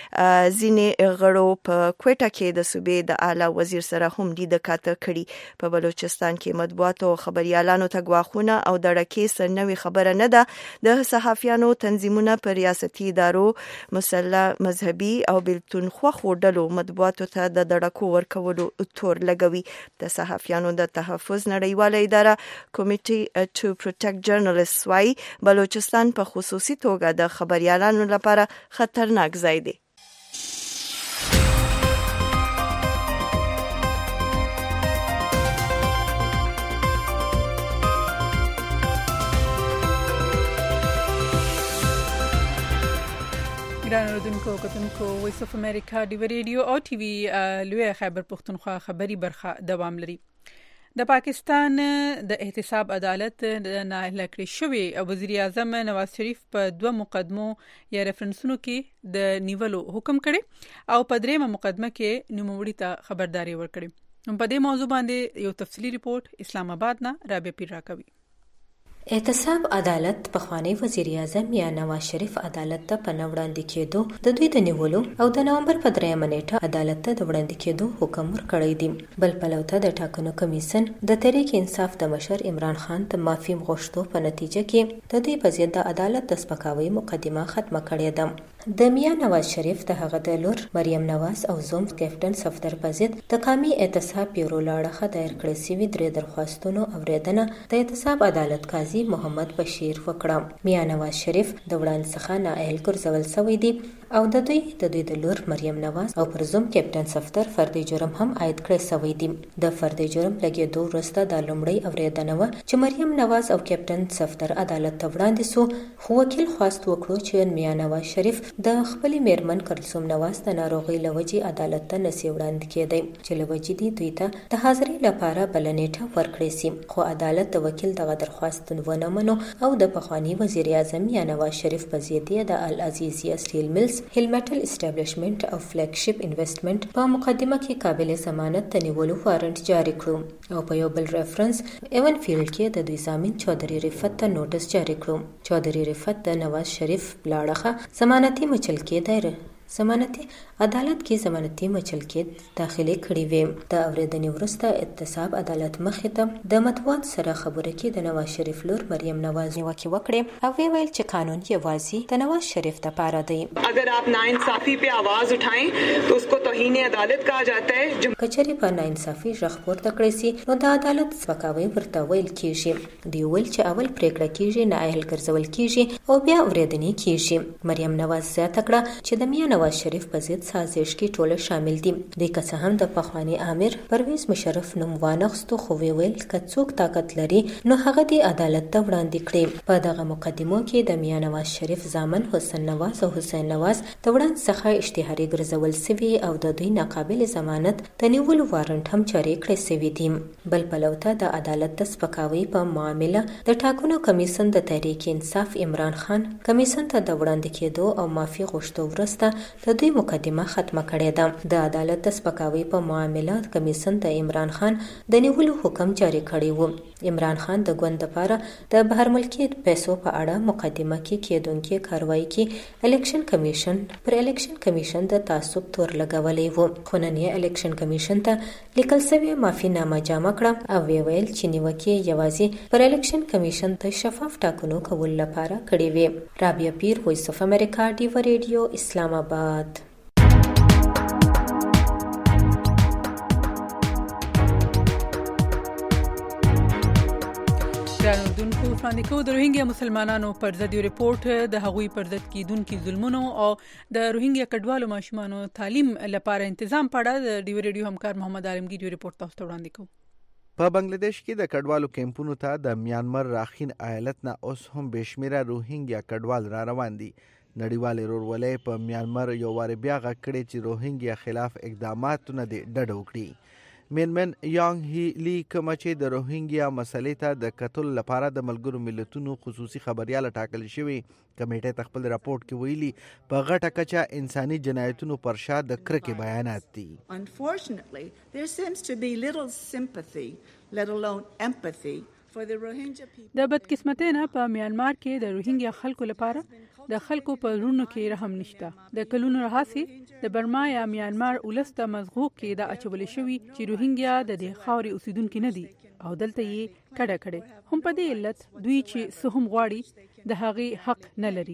ځینې غړو په کوټه کې د صوبې د اعلی وزیر سره هم لیدنه کاته کړې. په بلوچستان کې مطبوعاتو او خبريالانو ته ګواښونه او دړکې سرنوي خبره نه ده. د صحافیانو تنظیمونه پر ریاستي ادارو، مسله مذهبي او بلتون خوخو ډلو مطبوعاتو ته د دړکو ورکولو تور لګوي. د صحافیانو د تحفظ نړیواله اداره کمیټي ټو پروټیکټ جرنالست وايي بلوچستان په خصوصي توګه د خبريالانو لپاره خطرناک ځای دی. ګران اوریدونکو کتونکو وایس اف امریکا ډیو ریډیو او ټي وي لوی خیبر پښتونخوا خبری برخه دوام لري. د پاکستان د احتساب عدالت د نااهله کړی شوی وزیر اعظم نواز شریف په دوه مقدمو یا ریفرنسونو کې د نیولو حکم کړی او په دریمه مقدمه کې نوموړي ته خبرداري ورکړي. په دې موضوع باندې یو تفصیلی ریپورت اسلام آباد نه رابعه پیر راکوي. احتساب عدالت په خوانی وزیر اعظم یا نواز شریف عدالت ته په وړاندې کېدو د دوی د نیولو او د نومبر په دریمه نیټه عدالت ته د وړاندې کېدو حکم ورکړی دی. بل پلو ته د ټاکنو کمیسن د تحریک انصاف د مشر عمران خان د معافي غوښتو په نتیجه کې د دوی په ضد د عدالت د سپکاوي مقدمه ختمه کړې ده. د میا نواز شریف د هغه د لور مریم نواز او زوم کیپټن صفدر په ضد د قومي اعتصاب پیرو لاړه دایر کړې سوي درې درخواستونو اوریدنه د اعتصاب عدالت قاضي محمد بشیر وکړه. میا نواز شریف د وړاندې څخه نااهل ګرځول شوی دی او د دوی د دوی د لور مریم نواز او پر زوم کیپټن صفدر فردي جرم هم عاید کړی شوی دی. د فردي جرم لګېدو وروسته د لومړۍ اوریدنه وه چې مریم نواز او کیپټن صفدر عدالت ته وړاندې سو، خو وکیل خواست وکړو چې میا نواز شریف د خپل میرمن کلثوم نواز د ناروغۍ له وجې عدالت ته نشي وړاندې کېدی چې له وجې دي دوی ته د حاضرۍ لپاره بله نیټه ورکړې سي، خو عدالت د وکیل دغه درخواست ونه منو او د پخواني وزیر اعظم میا نواز شریف په ضد یې د العزیزیه سټیل ملز، هیل میټل اسټابلیشمنت او فلیګ شپ انویسټمنټ په مقدمه کې قابل ضمانت ته نیولو وارنټ جاری کړو او په یو بل ریفرنس ایون فیلډ کې د دوی ضامن چودھری رفت ته نوټس جاری کړو. چودھری رفت د نواز شریف لاړه ضمانتي مچل کې ضمانتي عدالت کې ضمانتي مچل کې داخلي کړي وي. د اوریدنې وروسته اعتصاب عدالت مخې ته د مطبوعات سره خبره کې د نواز شریف لور مریم نواز نیوکه وکړه او ویل چې قانون یوازې د نواز شریف لپاره دی. اگر آپ ناانصافی په आवाज اٹھائیں تو اس کو توهین عدالت کہا جاتا ہے. کچری په ناانصافی رغ پورته کړی سي نو د عدالت سپکاوی ورته ویل کیږي. دی ویل چې اول پریکړه کیږي نه اهل ګرځول کیږي او بیا اوریدنې کیږي. مریم نواز زیاته کړه چې د میا نواز شریف په ضد سازش کې ټول شامل دي. د کڅ هم د پخوانی امیر پرویز مشرف نوم وانغستو خو ویل ک څوک طاقت لري نو هغه د عدالت ته وړاندې کړي. په دغه مقدمو کې د میا نواز شریف ضامن حسین نواز او حسین نواز د وړاندې څخه اشتهاري ګرځول سوي او د دوی ناقابل ضمانت د نیولو وارنټ هم جاری کړی سوي دي. بل پلوته د عدالت د سپکاوي په معامله د ټاکنو کمیسن د تحریک انصاف عمران خان کمیسن ته د وړاندې کېدو او معافي غوښتو وروسته د دوی مقدمه ختمه کړې ده. د عدالت د سپکاوي په معاملات کمیسن د عمران خان د نیولو حکم جاری کړی و. عمران خان د ګوند لپاره د بهر ملکي پیسو په اړه مقدمه کې کېدونکې کاروایی کې الیکشن کمیشن پر الیکشن کمیشن د تعصب تور لګولې و، خو نن یې الیکشن کمیشن ته لیکل شوی معافي نامه جمع کړه او ویل چې نیوکې یوازې پر الیکشن کمیشن ته شفاف ټاکنو کول لپاره کړې وې. رابعه پیر، وایس اف امریکا، ډیو ریډیو، اسلام آباد. ګرانوردونکو وړاندې کوو د روهینګیا مسلمانانو پر ضد یو ریپورت د هغوی پر ضد کیدونکو ظلمونو او د روهینګیا کډوالو ماشومانو تعلیم لپاره تنظیم په اړه د ډیو ریډیو همکار محمد عالمگیر یو ریپورت تاسو ته وړاندې کوو. په بنگلاديش کې د کډوالو کیمپونو ته د میانمار راخین ایالت نه اوس هم بشمیره روهینګیا کډوال را روان دي. نړیوال رورولې په میانمار یو وار بیا غږ کړی چې روهینګیا خلاف اقداماتونه د ډډ وکړي. مینمن یانګ هی لی کوم چې د روهینګیا مسلې ته د قتل لپاره د ملګرو ملتونو خصوصي خبريال ټاکل شوی کمیټه ته خپل راپورټ کې ویلي په غټه کچه انساني جنایتونو پر شا د کرکې بیانات دي. Unfortunately, there seems to be little sympathy, let alone empathy for the Rohingya people. د بدقسمتۍ نه په میانمار کې د روهینګیا خلکو لپاره د خلکو په لورونو کې رحم نشته. د کلونو راهیسې د برما یا میانمار ولسته مزغوق کې د اچول شوی چې روهینګیا د دې خاورې اوسیدونکو نه دي او دلته یې کډه کړي. هم په دې علت دوی چې سهم غواړي د هغې حق نه لري.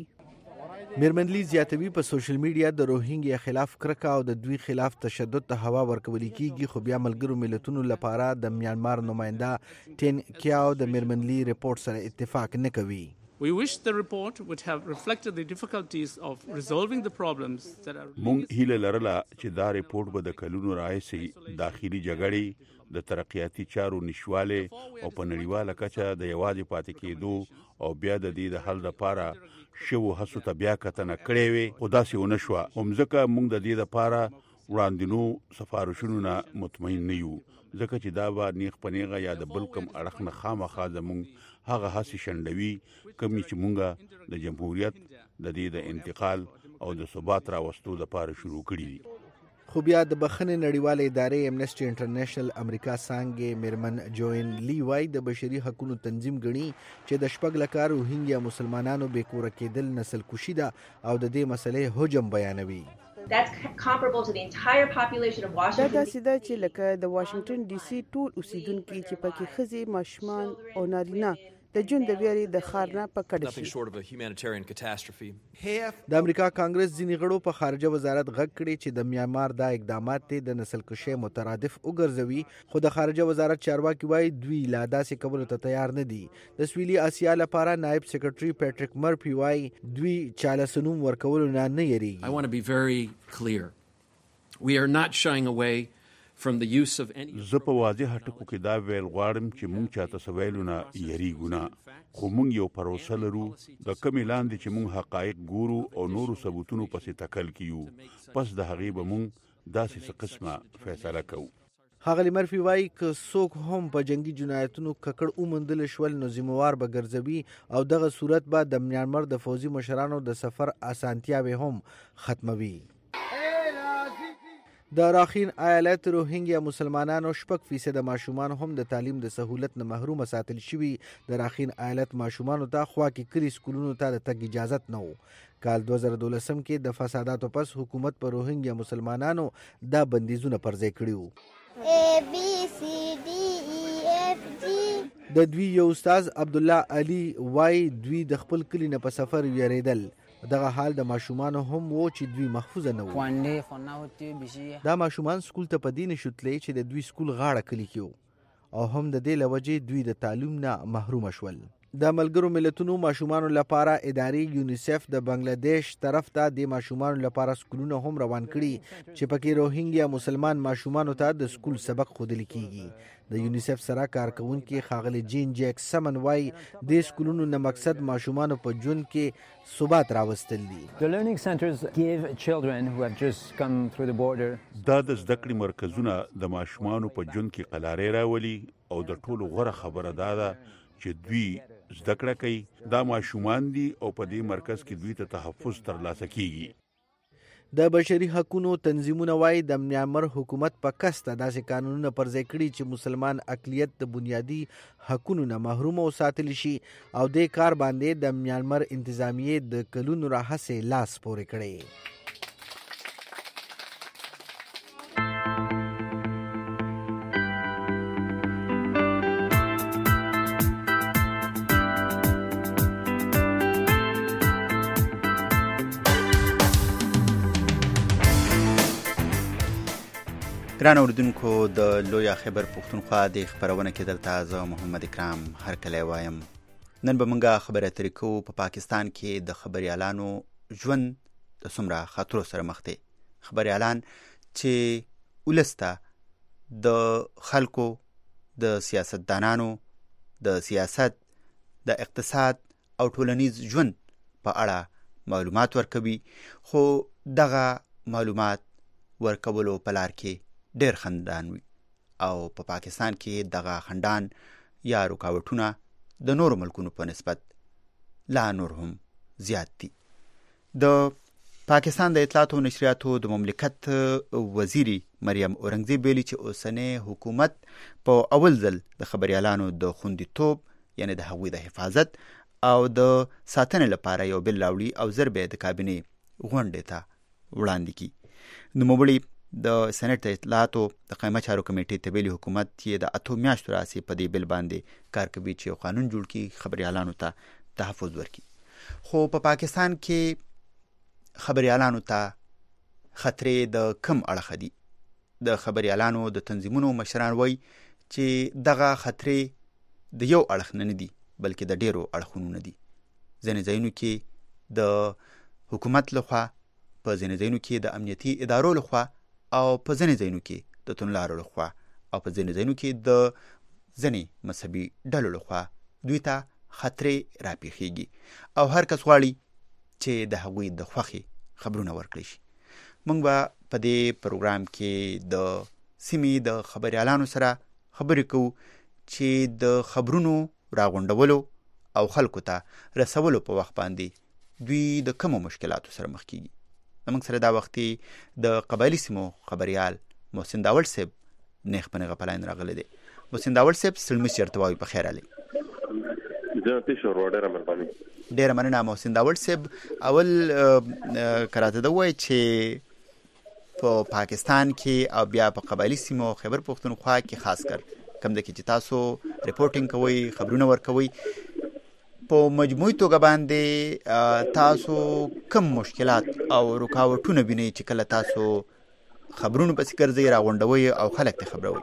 میرمنلی زیاتوي په سوشل میډیا د روهینګیا خلاف کرکه او د دوی خلاف تشدد ته هوا ورکول کیږي، خو بیا ملګرو ملتونو لپاره د میانمار نماینده ټین کیاو د میرمنلی ریپورت سره اتفاق نه کوي. We wish the report would have reflected the difficulties of resolving the problems that are. مونږ هیله لرله چې دا ریپورت به د کلونو راهیسې داخلي جګړې، د ترقیاتي چارو نشواله او په نړیواله کچه د یوازې پاتې کېدو او بیا د دې د حل لپاره شو هڅو ته بیا کتنه کړې وي، او داسې ونه شوه. همځکه مونږ د دې لپاره وړاندینو سفارشونو نه مطمئن نه یو، ځکه چې دا به نیغ په نیغه یا د بل کوم اړخ نه خامخا زمونږ هغه هڅې شنډوي کومې چې مونږه د جمهوریت د دې د انتقال او د ثبات راوستو لپاره شروع کړي دي. خو بیا د بخښنې نړیوالې ادارې امنسټي انټرنیشنل امریکا څانګې میرمن جوین لی وای د بشري حقوقو تنظیم ګڼي چې د شپږ لکه روهینګیا مسلمانانو بې کوره کېدل نسل کشي ده او د دې مسلې حجم بیانوي. That's comparable to the entire population of Washington. دا داسې ده چې لکه د واشنگټن ډي سي ټول اوسیدونکو چې پکې ښځې، ماشومان او نارینه د جون د ویری د خارنه په کډ شي. د امریکا کانګرس ځینې غړو په خارجه وزارت غږ کړی چې د میانمار دا اقدامات د نسل کشي مترادف وګرځوي، خو د خارجه وزارت چارواکي وایي دوی لا داسې کولو ته تیار نه دي. د سویلي اسیا لپاره نائب سیکرټري پیټریک مرفي وایي دوی چاله سنوم ورکولو نه نه یریږي. I want to be very clear. We are not shying away from the use of any. زه په واضح ټکو کې دا ویل غواړم چې مونږ چاته سویلو نه یریږو نه، خو مونږ یو پروسه لرو د کمې لاندې چې مونږ حقایق ګورو او نورو ثبوتونو پسې تکل کیو، پس د هغې به مونږ داسې څه قسمه فیصله کوو. ښاغلي مرفي وایي که څوک هم په جنگي جنایتونو ککړ وموندل شول نو ذمہوار به ګرځوي او دغه صورت به د میانمار د فوزي مشرانو د سفر اسانتیاوې هم ختموي. د راخین ایالت روهینګیا مسلمانانو شپږ فیصد ماشومان هم د تعلیم د سہولت نه محروم ساتل شوي. د راخین ایالت ماشومانو ته خوا کې کلی سکولونو ته د تګ اجازت نه و. کال دوه زره دولسم کې د فساداتو پس حکومت پر روهینګیا مسلمانانو دا بندیزونه پر ځای کړي وو. A B C D E F G د دوی یو استاد عبدالله علي وای دوی د خپل کلی نه په سفر ویریدل. دغه حال د ماشومانو هم وو چې دوی محفوظ نه وو. دا ماشومان سکول ته په دې نشو تللی چې د دوی سکول غاړه کلی کې او هم د دې له وجې دوی د تعلیم نه محروم شول. د ملګرو ملتونو ماشومانو لپاره ادارې یونیسف د بنگلاديش طرف ته د ماشومانو لپاره سکولونه هم روان کړي چې پکې روهینګیا مسلمان ماشومانو ته د سکول سبق ښودل کیږي. د یونیسف سره کارکونکي ښاغلي جین جیک سمن وای د سکولونو نه مقصد ماشومانو په ژوند کې ثبات راوستل دي. The learning centers give children who have just come through the border. دا د زده کړې مرکزونه د ماشومانو په ژوند کې قلارې راولي او د ټولو غوره خبره دا ده چې دوی زده کړه کوي. دا ماشومان دي او په دې مرکز کې دوی ته تحفظ ترلاسه کیږي. د بشري حقوقو تنظیمونه وایي د میانمار حکومت په کسته داسې قانونونه پر ځای کړي چې مسلمان اقلیت د بنیادي حقوقو نه محروم او ساتل شي او د کار باندې د میانمار انتظامیه د کلونو راهڅه لاس پورې کړي. ګران اوریدونکو د لویا خیبر پښتونخوا د خبرونه کې دلته زه محمد اکرام هرکلی وایم. نن به موږ خبرې اترې کوو په پاکستان کې د خبریالانو ژوند د څومره خطرو سره مخ دی. خبریالان چې ولس ته د خلکو د سیاستدانانو د سیاست د اقتصاد او ټولنیز ژوند په اړه معلومات ورکوي، خو دغه معلومات ورکولو په لار کې ډېر خندان وي او په پا پاکستان کې دغه خندان یا رکاوټونه د نورو ملکونو په نسبت لا نور هم زیات دي. د پاکستان د اطلاعات او نشریاتو د مملکت وزیری مریم اورنګزیب ویلي چې اوسنی حکومت په اول ځل د خبریالانو د خوندیتوب یعنی د هغوی د حفاظت او د ساتنې لپاره یو بل راوړي او ژر به د کابینې غونډې ته وړاندې کړي. نوموړي د سېنات د اطلاعاتو د قائمه چارو کمیټې ته ویلي حکومت یې د اتو میاشتو راهیسې په دې بل باندې کار کوي چې یو قانون جوړ کړي خبریالانو ته تحفظ ورکړي. خو په پا پاکستان کې خبریالانو ته خطرې د کم اړخه دي. د خبریالانو د تنظیمونو مشران وایي چې دغه خطرې د یو اړخ نه دي بلکې د ډیرو اړخونو نه دي. ځینې ځایونو کې د حکومت لخوا، په ځینې ځایونو کې د امنیتي ادارو لخوا او په ځینې ځایونو کې د توندلارو لخوا او په ځینې ځایونو کې د ځینې مذهبي ډلو لخوا دوی ته خطرې راپېښېږي او هر کس غواړي چې د هغوی د خوښې خبرونه ورکړي شي. موږ به په دې پروګرام کې د سیمې د خبریالانو سره خبرې کوو چې د خبرونو راغونډولو او خلکو ته رسولو په وخت باندې دوی د کومو مشکلاتو سره مخ کیږي. زموږ سره دا وختي د قبایلي سیمو خبریال محسن داول صاحب نیغ په نیغه په لاین راغلی دی. محسن داول صاحب سلمي چېرته وایو په خیر راغلی. ډېره مننه محسن داول صاحب. اول که راته ده ووایي چې په پاکستان کې او بیا په قبایلي سیمو خیبر پښتونخوا کې خاص کر کوم ځای کې چې تاسو ریپورټینګ کوئ، خبرونه ورکوئ، په مجموعي توګه باندې تاسو کم مشکلات او رکاوټونه وینئ چې کله تاسو خبرونو پسې ګرځئ راغونډوئ او خلک ته خبروئ؟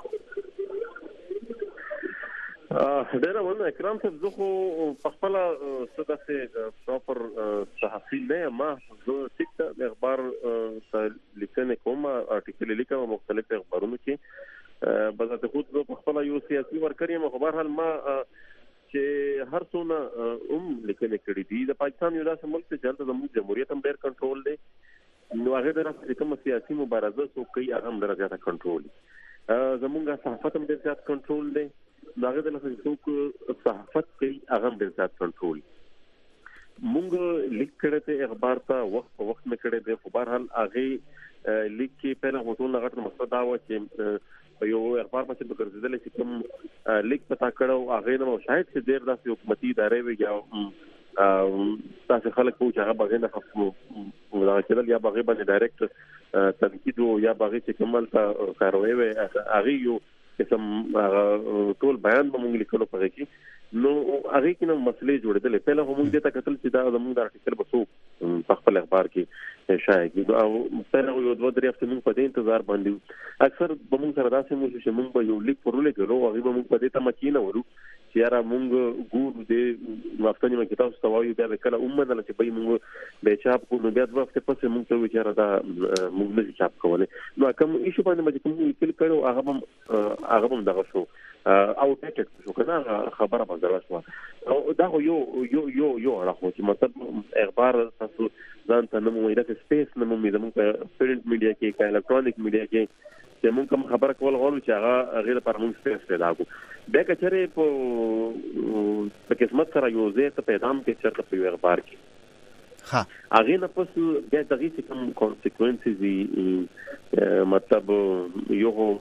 ډېره مننه اکرام صاحب. زه خو په خپله څه داسې پراپر صحافي نه یم. زه ټیک ته اخبار ته لیکنې کوم، آرټیکل لیکم مختلف اخبارونو کې. بذات خود زه په خپله یو سیاسي ورکر یم. خو بهرحال ما چې هر څونه هم لیکنې کړي دي، د پاکستان یو داسې ملک دی چې هلته زموږ جمهوریت هم ډېر کنټرول دی، نو هغې د راسته چې کومه سیاسي مبارزه څوک کوي هغه هم ډېره زیاته کنټرول دی. زموږ صحافت هم ډېر زیات کنټرول دی، نو هغې د لاسه څوک صحافت کوي هغه هم ډېر زیات کنټرول. مونږ لیک کړی دی اخبار ته، وخت په وخت مې کړی دی، خو بهرحال هغې لیک کې پهله خو ټول نه غټ مقصد دا و چې په یو اخبار پسې به ګرځېدلی چې کوم لیک پتا کړی و هغې نه به شاید چې ډېر داسې حکومتي ادارې وي یا داسې خلک به و چې هغه به هغې نه دغه کېدل یا به هغې باندې ډایرکټ تنقید و یا به هغې چې کوم هلته کاروایي وی هغې یو قسم ټول بیان به مونږ لیکلو په هغې کې. نو هغې کې نه مسلې جوړېدلې. پهله خو مونږ دې ته کتل چې دا زمونږ د آرټیکل به څوک په خپل اخبار کې شایع کړي، او پهله یو دوه درې هفتې مونږ په دې انتظار باندې وو. اکثر به مونږ سره داسې مو شو چې مونږ به یو لیک پر ولېږلو، هغې به مونږ په دې تمه کېنولو چې یاره مونږ ګورو دې هفته نیمه کې تاسو ته وایو، بیا به کله ومنله چې بهی مونږ بیا چاپ کړو، نو بیا دوه هفتې پسې مونږ ته ووایي چې یاره دا مونږ نه شي چاپ کولی. نو کوم ایشو باندې به چې کوم لیکل کړی هغه به هغه به هم دغه شو او ټیټ شو که نه خبره به زړه شوه. دا خو یو یو یو یو اړه خو چې مطلب اخبار تاسو ځان ته نه مومئ، داسې سپیس نه مومئ زموږ په پرنټ میډیا کې که الکترونیک میډیا کې چې مونږ کوم خبره کول غواړو چې هغه هغې لپاره مونږ سپیس پیدا کړو. بیا که چېرې په په قسمت سره یو ځای ته پیدا هم کې چېرته په یو اخبار کې هغې نه پس بیا د هغې چې کوم کانسیکوینسز وي، مطلب یو خو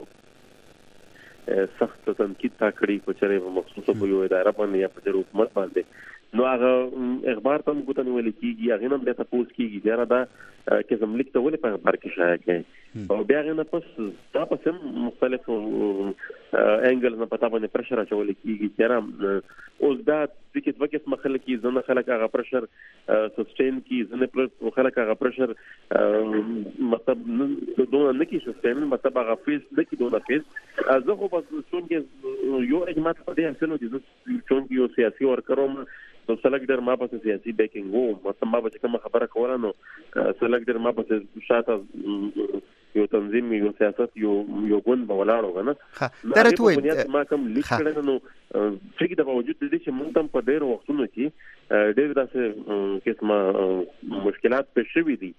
سخت تنقید تا کړي په چېرې مخصوصه په یو اداره باندې یا په چېرې حکومت باندې، نو هغه اخبار ته هم ګوته نیول کېږي، هغې نه هم بیا تپوس کېږي چې یاره دا قسم لیک ته ولې په اخبار کې شایع کړی، او بیا هغې نه پس دا پسې هم مختلفو انګلز نه په تا باندې پرشر اچولی کېږي چې یاره اوس دا دې کې دوه قسمه خلک دي، ځینې خلک هغه پرشر سسټین کړي، ځینې خلک هغه پرشر مطلب دونه نه کړي سسټین، مطلب هغه فیس نه کړي دونه فیس. زه خو بس چونکې یو اجماع په دې حاصل و چې زه چونکې یو سیاسي ورکر وم، نو سلګ ډېر ما پسې سیاسي بیکینګ و، مطلب ما به چې کومه خبره کوله نو سلګ ډېر ما پسې شاته یو تنظیم یو سیاست یو یو ګوند به ولاړ و که نه. دا راته وایي ما کوم لیک کړی نو ټیک د باوجود د دې چې مونږ ته په ډېرو وختونو کې ډېر داسې قسمه مشکلات پیښ شوي دي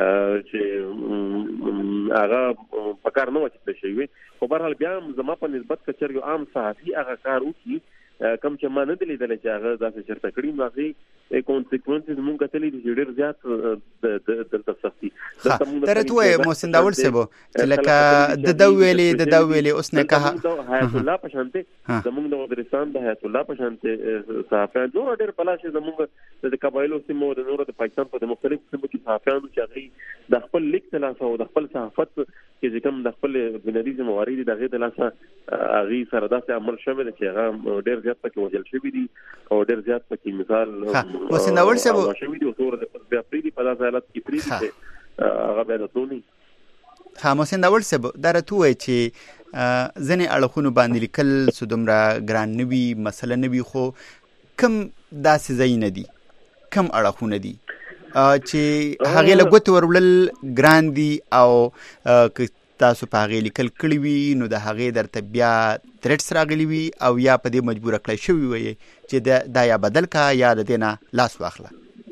چې هغه په کار نه وه چې پیښ شوي، خو بهرحال بیا هم زما په نسبت که چېرې یو عام صحافي هغه کار وکړي کوم چې ما نه دی لیدلی چې هغه داسې چېرته کړي، نو هغې کونسیکونسز مونږ کتلي دي چې ډېر زیات دلته سختي. ته راته ووایې محسن داول صاحب چې لکه د ده ویلې د ده ویلې اوس نه که حیات الله په شانتې زمونږ د وزیرستان د حیات الله په شانتې صحافیان نور ډېر بلا شي زمونږ د قبایلو سیمو د نورو د پاکستان په د مختلفو سیمو کې صحافیانو چې هغوی د خپل لیک د لاسه او د خپل صحافت کې چې کوم د خپل بنیادي ذمهواري دي د هغې د لاسه هغوی سره داسې عمل شوی دی چې هغه ډېر زیات پکې وژل شوي دي او ډېر زیات پکې مثال محسن داول صاحب شوي دي او څومره بیا پرېږدي په داسې حالت کې پرېږدي چې هغه بیا د تلونی. ها محسن داول صاحب دا راته ووایي چې ځینې اړخونو باندې لیکل څه دومره ګران نه وي، مسله نه وي، خو کوم داسې ځایونه دي، کوم اړخونه دي چې هغې له ګوتې ور وړل ګران دي او که تاسو په هغې لیکل کړي وي نو د هغې درته بیا تریټس راغلي وي او یا په دې مجبوره کړی شوي وي چې دا یا بدل کا یا د دې نه لاس واخله؟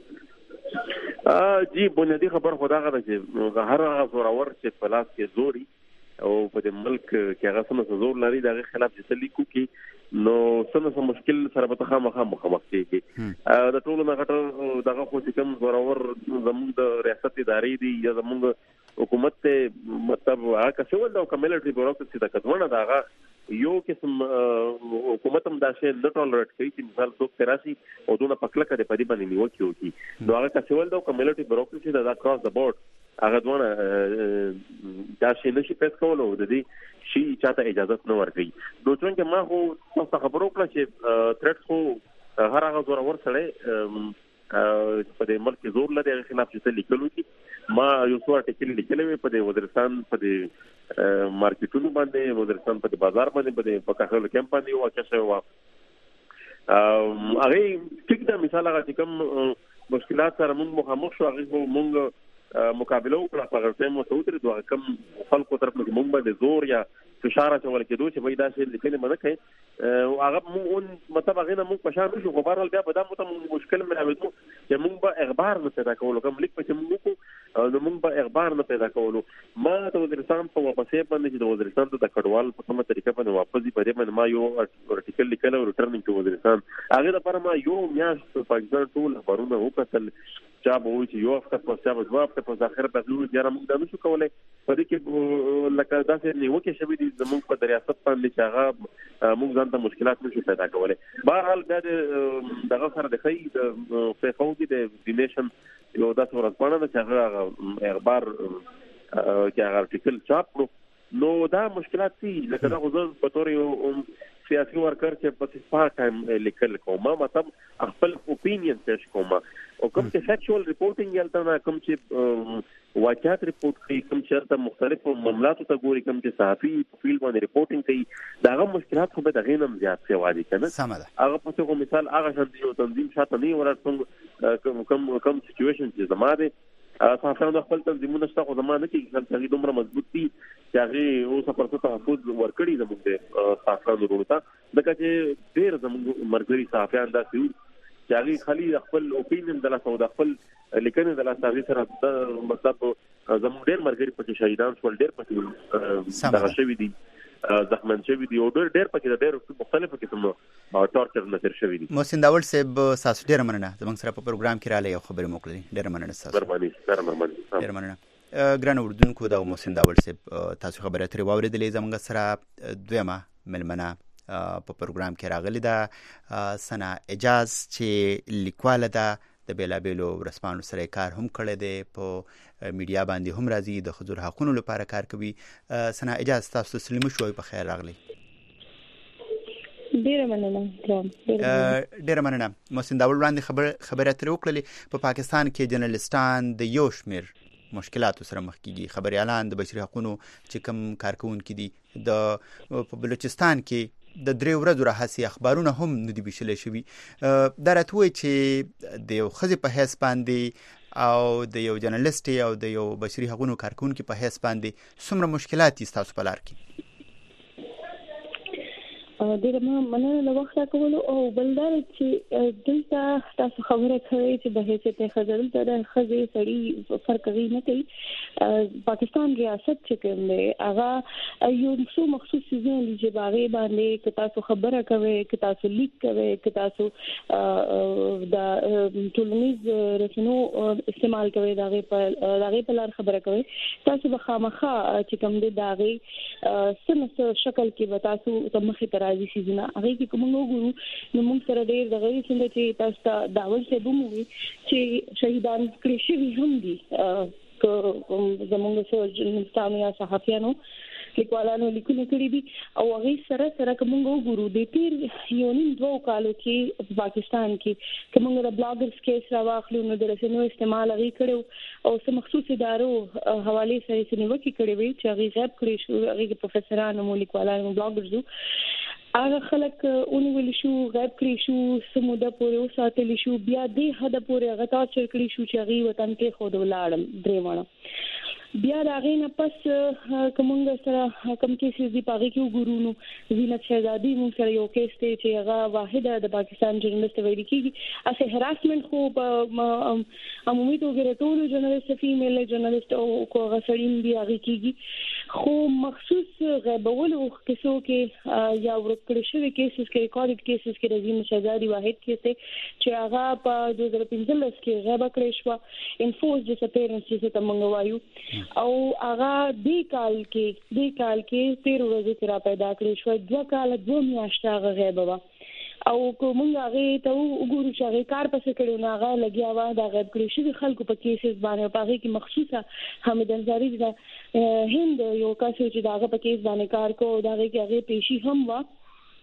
جی بنیادي خبر خو دغه ده چې هر هغه زورور چې په لاس کې زوري او په دې ملک کې هغه څه نه زور لري د هغې خلاف چې څه لیکو کې نو څه نه څه مشکل سره به ته خامخا مخامخ کېږي. د ټولو نه غټه دغه خو چې کوم زورور زموږ د ریاست ادارې دي یا زموږ حکومت ته مطلب هغه که سول ده او که ملټري بیوروکراسي ده که دواړه د هغه یو قسم حکومت هم دا شی نه ټالریټ کوي چې مثال څوک ترې راشي او دونه په کلکه د په دې باندې نیوکې وکړي، نو هغه که سول ده او که ملټري بیوروکراسي ده دا کراس د بورډ هغه دواړه دا شی نشي پیس کولی او د دې شي چاته اجازت نه ورکوي. نو چونکې ما خو تاسو ته خبر وکړه چې تھریټس خو هر هغه زور ور سره په دې ملک زور لري هغه خلاف چې لیکلو کی ما یو څو ارټیکل لیکلې په دې وزیرستان په دې مارکیټونو باندې وزیرستان په بازار باندې په دې په کاغذ کمپ باندې واقع شوی و هغه ټیک دا مثال هغه کوم مشکلات سره موږ مخامخ شو هغه موږ مقابله وکړه په هغه ټیم مو ته دوه کم خلکو طرف موږ باندې زور یا فشار چول کېدو چې وای دا شی لیکنه منه کوي او هغه مونږ مطلب هغه نه مونږ پښان نشو خو بهرحال بیا په دامو ته مشکل ملاوي چې مونږ به اخبار نه پیدا کولو کوم لیک پکې مونږ کو نو مونږ به اخبار نه پیدا کولو ما ته وزیرستان په واپسې باندې چې د وزیرستان ته د کډوال په کومه طریقه باندې واپس دي په دې باندې ما یو ارټیکل لیکل او ریټرنینګ ټو وزیرستان هغه لپاره ما یو میاشت په پاکستان ټول خبرونه وکړل چا به وایي چې یو هفته په چا به دوه هفته په ځاخر په لور جره موږ دا نشو کولای په دې کې لکه داسې نیوکه شوې دي زموږ په ریاست باندې چې هغه موږ ځان ته مشکلات نشو پیدا کولای بهرحال دا دغه سره د خی د فیفو د ډیلیشن یو داسې ورځپاڼه چې هغه اخبار چې هغه ارټیکل چاپ کړو نو دا مشکلات دي لکه دا غوږ په تور یو سیاسي ورکر چې په سپارټ ټایم لیکل کومه مطلب خپل اوپینین پیش کومه او کوم چې فیکچوال ریپورټینګ یلته کوم چې واقعیت ریپورټ کوي کوم چې تر مختلفو معاملاتو ته ګوري کوم چې صحافي په فیلډ باندې ریپورټینګ کوي داغه مشکلات خو به د غینم زیات څه وادي کنه هغه په څه مثال هغه شان یو تنظیم شاته نه ورته کوم کوم کوم سچويشن چې زماده صحافیانو د خپل تنظیمونو شته خو زمانه کې چې هغه دومره مضبوط دي چې هغه اوس په پرته تحفظ ورکړي زموږ د صحافیانو ورته دغه چې ډېر زموږ مرګري صحافیان دا کوي چې هغه خالي خپل اوپینین د لاسو د خپل لیکنې د لاسو سره مطلب زموږ ډېر مرګري په شهیدان شول ډېر په دغه شوی دي زخمن شوی دی او ډېر ډېر پکې ډېر مختلفه قسمه ټارچر نظر شوی دی محسن داول صاحب تاسو ډېر مننه زموږ سره په پروګرام کې رااله یو خبرې موکړې ډېر مننه تاسو ډېر مننه ډېر مننه ګران اردوونکو دا محسن داول صاحب تاسو خبره ترې واوریدلې زموږ سره دویمه ملمنه په پروګرام کې راغلي دا سنا اجاز چې لیکواله ده د بیلابیلو ورسپانو سره کار هم کړی دی په میډیا باندې هم راځي د حضور حقونو لپاره کار کوي سنا اجاز تاسو سلیم شوي په خیر راغلی ډیره مننه ډیره مننه محسن داول وړاندې خبر خبره ترې وکړلې په پاکستان کې جرنالستان د یو شمیر مشکلاتو سره مخ کیږي خبريالان د بشري حقوقو چې کم کارکونکو دي د په بلوچستان کې د درې ورځو راهسي اخبارونه هم ندي بشلې شوي دا راته وایي چې د یو خزي په حساب باندې او د یو جرنالست او د یو بشري حقوقو کارکونکو په حساب باندې څومره مشکلات تاسو په لار کې ډېر مننه له وخت راکولو او بلدار چې دلته تاسو خبره کوي چې د هیڅ ته خزل تر خزي سړي فرق کوي نه کوي پاکستان ریاست چې کوم دی هغه یو څو مخصوص ځای چې باغې باندې که تاسو خبره کوي که تاسو لیک کوي که تاسو د ټولنیز رسنو استعمال کوي داغه په داغه په لار خبره کوي تاسو به خامخا چې کوم دی داغه سمه شکل کې به تاسو تمخه تر راځي چې نه هغه کې کوم نو ګورو نو موږ سره ډېر دغه څنګه چې تاسو ته داول څه بوموي چې شهیدان کړي شوی هم دي که زموږ سره جنستانو یا صحافیانو لیکوالانو لیکونه کړي دي او هغه سره سره کوم وګورو د تیر یو نیم دوه کالو کې په پاکستان کې کوم د بلاګرز کیس راوخلو نو د رسنیو استعمال هغه کړو او سم مخصوص ادارو حواله سره سنوکي کړي وي چې هغه غیب کړی شو هغه پروفیسورانو مو لیکوالانو بلاګرز هغه خلک اونې ویل شو غیب کړی شو سموده پورې وساتل شو بیا دې حد پورې هغه تاسو کړی شو چې هغه وطن کې خود ولاړم درېونه بیا راغی نه پس کومنګ سره کوم کې سي پاږي کې ګورونو زینت شهزادي مون سره یو کیس ته چې هغه واحده د پاکستان جرنالست ویل کیږي اسه هراسمنت خو په عمومي توګه ټول جرنالست فیمیل جرنالست او کو غسړین دی هغه کیږي خو مخصوص غیبولو کیسو کې یا ورکړی شوی کیسز کې ریکارډډ کیسز کې رضی شهزادي واحد کیس ته چې هغه په دوه هزار پنځه کې غیبه کړی شو انفورس ډیسپیرنس چې تمنګ وایو او هغه د کال کې د کال کې تیر ورځې تر پیدا کړی شو دوه کال دوه میاشتې هغه غیبه و او کومه هغه ته وګورو چې هغه کار پسې کړو نه هغه لګیا و دا غیب کړی شو خلکو په کیسز باندې په هغه کې مخصوصه حمید انصاری د هند یو کس چې داغه په کیس باندې کار کو داغه کې هغه پیشي هم و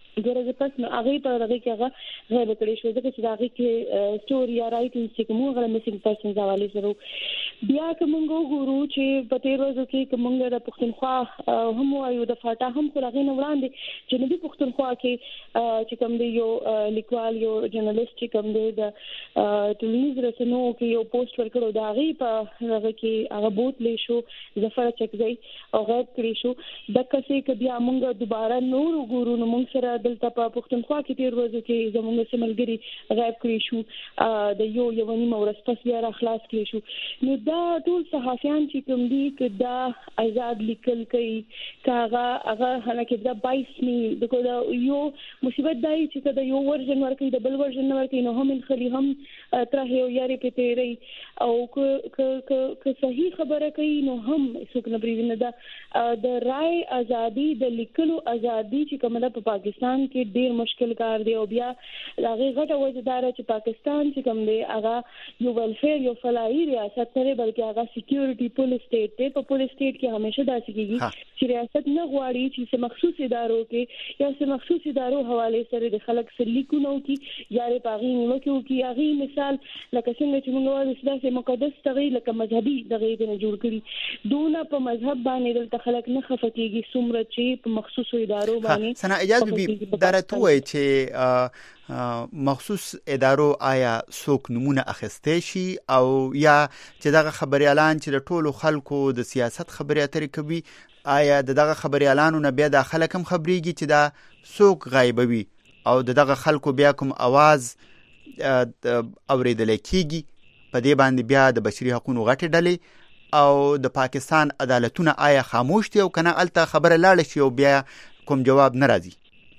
ګورې پس نو هغه په هغه کې هغه غیب کړی شو ځکه چې هغه کې سټوري یا رائټینګ چې کومه غل میسنګ پرسنز حواله سره بیا کومو ګورو چې په تیر ورځو کې کومه د پښتونخوا هم وایو د فاټا هم خو هغه نه وړاندې چې نو د پښتونخوا کې چې کوم دی یو لیکوال یو جرنالست چې کوم دی د ټلویزیون رسنیو کې یو پوسټ ورکړو دا غي په هغه کې هغه بوت لې شو ظفر چکزی او غیب کړی شو د کسې کې بیا موږ دوباره نور وګورو نو موږ سره دلته په پښتونخوا کې تیر ورځو کې زموږ سیملګری غیب کړی شو د یو یو نیمه ورځ پس بیا را خلاص کړی شو نو دا ټول صحافیان چې کوم دي چې دا آزاد لیکل کوي کاغه هغه هلکه دا بایس می دغه یو مصیبت دی چې دا یو ورژن ورکړي د بل ورژن ورکړي نو هم خلی هم تر هیو یاري پته ری او ک ک صحیح خبره کوي نو هم څوک نه پریوینه دا د رائے ازادي د لیکلو ازادي چې کومه په پاکستان کې ډیر مشکل کار دی او بیا هغه غټه وجدار چې پاکستان چې کوم دی هغه یو ویلفیر یو فلاحي ریاست سره بلکې هغه سکیورټي پولیس سټیټ ته په پولیس سټیټ کې همیشه داسې کیږي چې ریاست نه غواړي چې څه مخصوص ادارو کې یا څه مخصوص ادارو حواله سره د خلک سره لیکونو کې یا پاغي نو کې هغه مثال لکه څنګه چې موږ وایو چې داسې مقدس تغیر لکه مذهبي دغه نه جوړ کړي دونه په مذهب باندې د خلک نه خفتيږي څومره چې په مخصوصو ادارو باندې سنا اجازه درته وای چې مخصوص ادارو آیا څوک نمونه اخیسته شي او یا چې دغه خبريالان چې د ټولو خلکو د سیاست خبري اترې کوي آیا دغه خبريالانو نه بیا د خلک هم خبريږي چې دا څوک غایبوي او دغه خلکو بیا کوم आवाज اوریدل کیږي په دې باندې بیا د بشري حقوقو غټه ډلې او د پاکستان عدالتونه آیا خاموش دي او کنه الته خبره لاړه شي او بیا کوم جواب ناراضي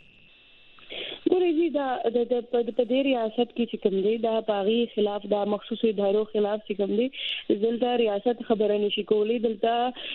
ګورې دا د په دې ریاست کې چې کوم دی دا باغی خلاف دا مخصوص ادارو خلاف چې کوم دی دلته ریاست خبره نشي کولی دلته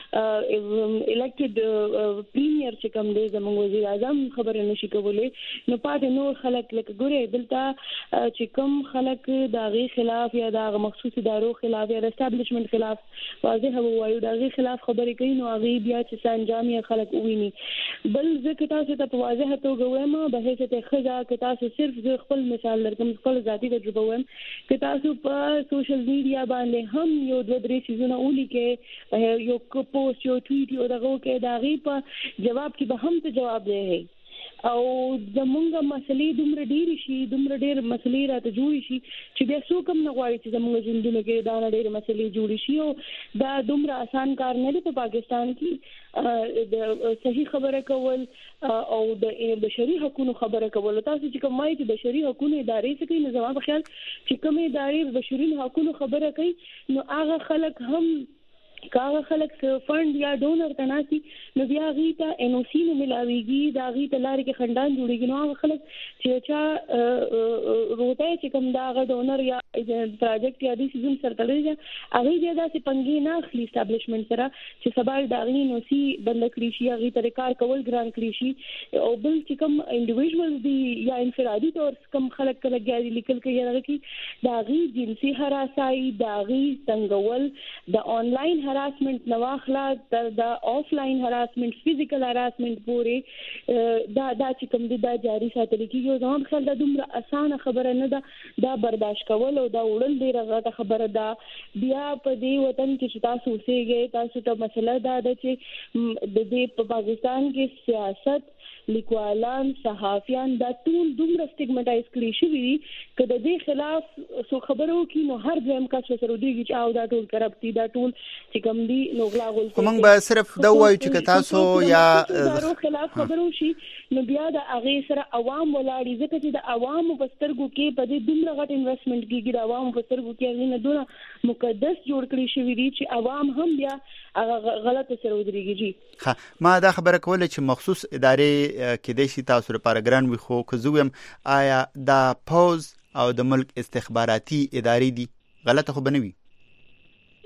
الیکټډ پریمیر چې کوم دی زموږ وزیر اعظم خبره نشي کولی نو پاتې نور خلک لکه ګورې دلته چې کوم خلک داغي خلاف یا دا مخصوص ادارو خلاف یا اسټابلیشمنت خلاف واضح وایو داغي خلاف خبرې کوي نو هغه بیا چې سنجام یې خلک وویني بل ځکه تاسو ته په واضح توګه وایم به هیڅ ته که تاسو صرف زه خپل مثال درکم خپل ذاتی تجربه وایم که تاسو په سوشل میډیا باندې هم یو دوه درې سيزونه ولیکې یو پوسټ یو ټویټ یو دغه کې داغي په جواب کې به هم ته جواب دی او زمونږه مسلې دومره ډېری شي دومره ډېر مسلې راته جوړ شي چې بیا څوک هم نه غواړي چې زمونږ ژوندونه کې دا ډېر مسلې جوړ شي او دا دومره آسان کار نه دی په پاکستان کې د صحیح خبره کول او د بشري حقوقو خبره کول تاسو چې کوم وایي چې بشري حقوقو ادارې څخه نه زما په خیال چې کومه ادارې بشري حقوقو خبره کوي نو هغه خلک هم کاغه خلک فند یا ډونر تناسي نو بیا غي ته ان او سی نه ملاويږي دا غي ته لارې کې خندان جوړيږي نو هغه خلک چې چا روته چې کوم دا غ ډونر یا پروجیکټ یا د سیزن سره تللی هغه دې دا چې پنګي نه خلی اسټابلیشمنت سره چې سبال دا غي نو سی بند کړی شي هغه طریقې کار کول ګران کړی شي او بل چې کوم انډیویډوال دی یا انفرادي تور کوم خلک کله ګاري لیکل کوي هغه کې دا غي جنسي هراسای دا غي څنګهول د انلاین harassment نواخلا د آفلاین harassment فزیکل harassment پورې دا دا چې کوم دی دا جاری ساتل کیږي زموږ خل د دومره اسانه خبره نه ده دا برداشت کول او دا وړل دی راغله خبره ده بیا په دې وطن کې چې تاسو اوسېږئ تاسو ته مسله دا ده چې د دې په پاکستان کې سیاست لیکوالان صحافیان دا ټول دومره سټیګماټایز کړي شوی دي چې د دې خلاف سو خبرو کې نو هر ځم کا څه سره دیږي چې او دا ټول کرپټي دا ټول چې کوم دي نو غلا غول کوم به صرف دا وایو چې تاسو یا د خلاف خبرو شي نو بیا د هغه سره عوام ولاړی ځکه چې د عوامو په سترګو کې په دې دومره غټ انویسټمنټ کیږي د عوامو په سترګو کې هغه نه دونه مقدس جوړ کړی شوی دي چې عوام هم بیا هغه غلط سره ودرېږي ها ما دا خبره کوله چې مخصوص ادارې کې د شي تاسو لپاره ګران وي خو که زویم آیا دا پوز او د ملک استخباراتي ادارې دي غلطه خو بنوي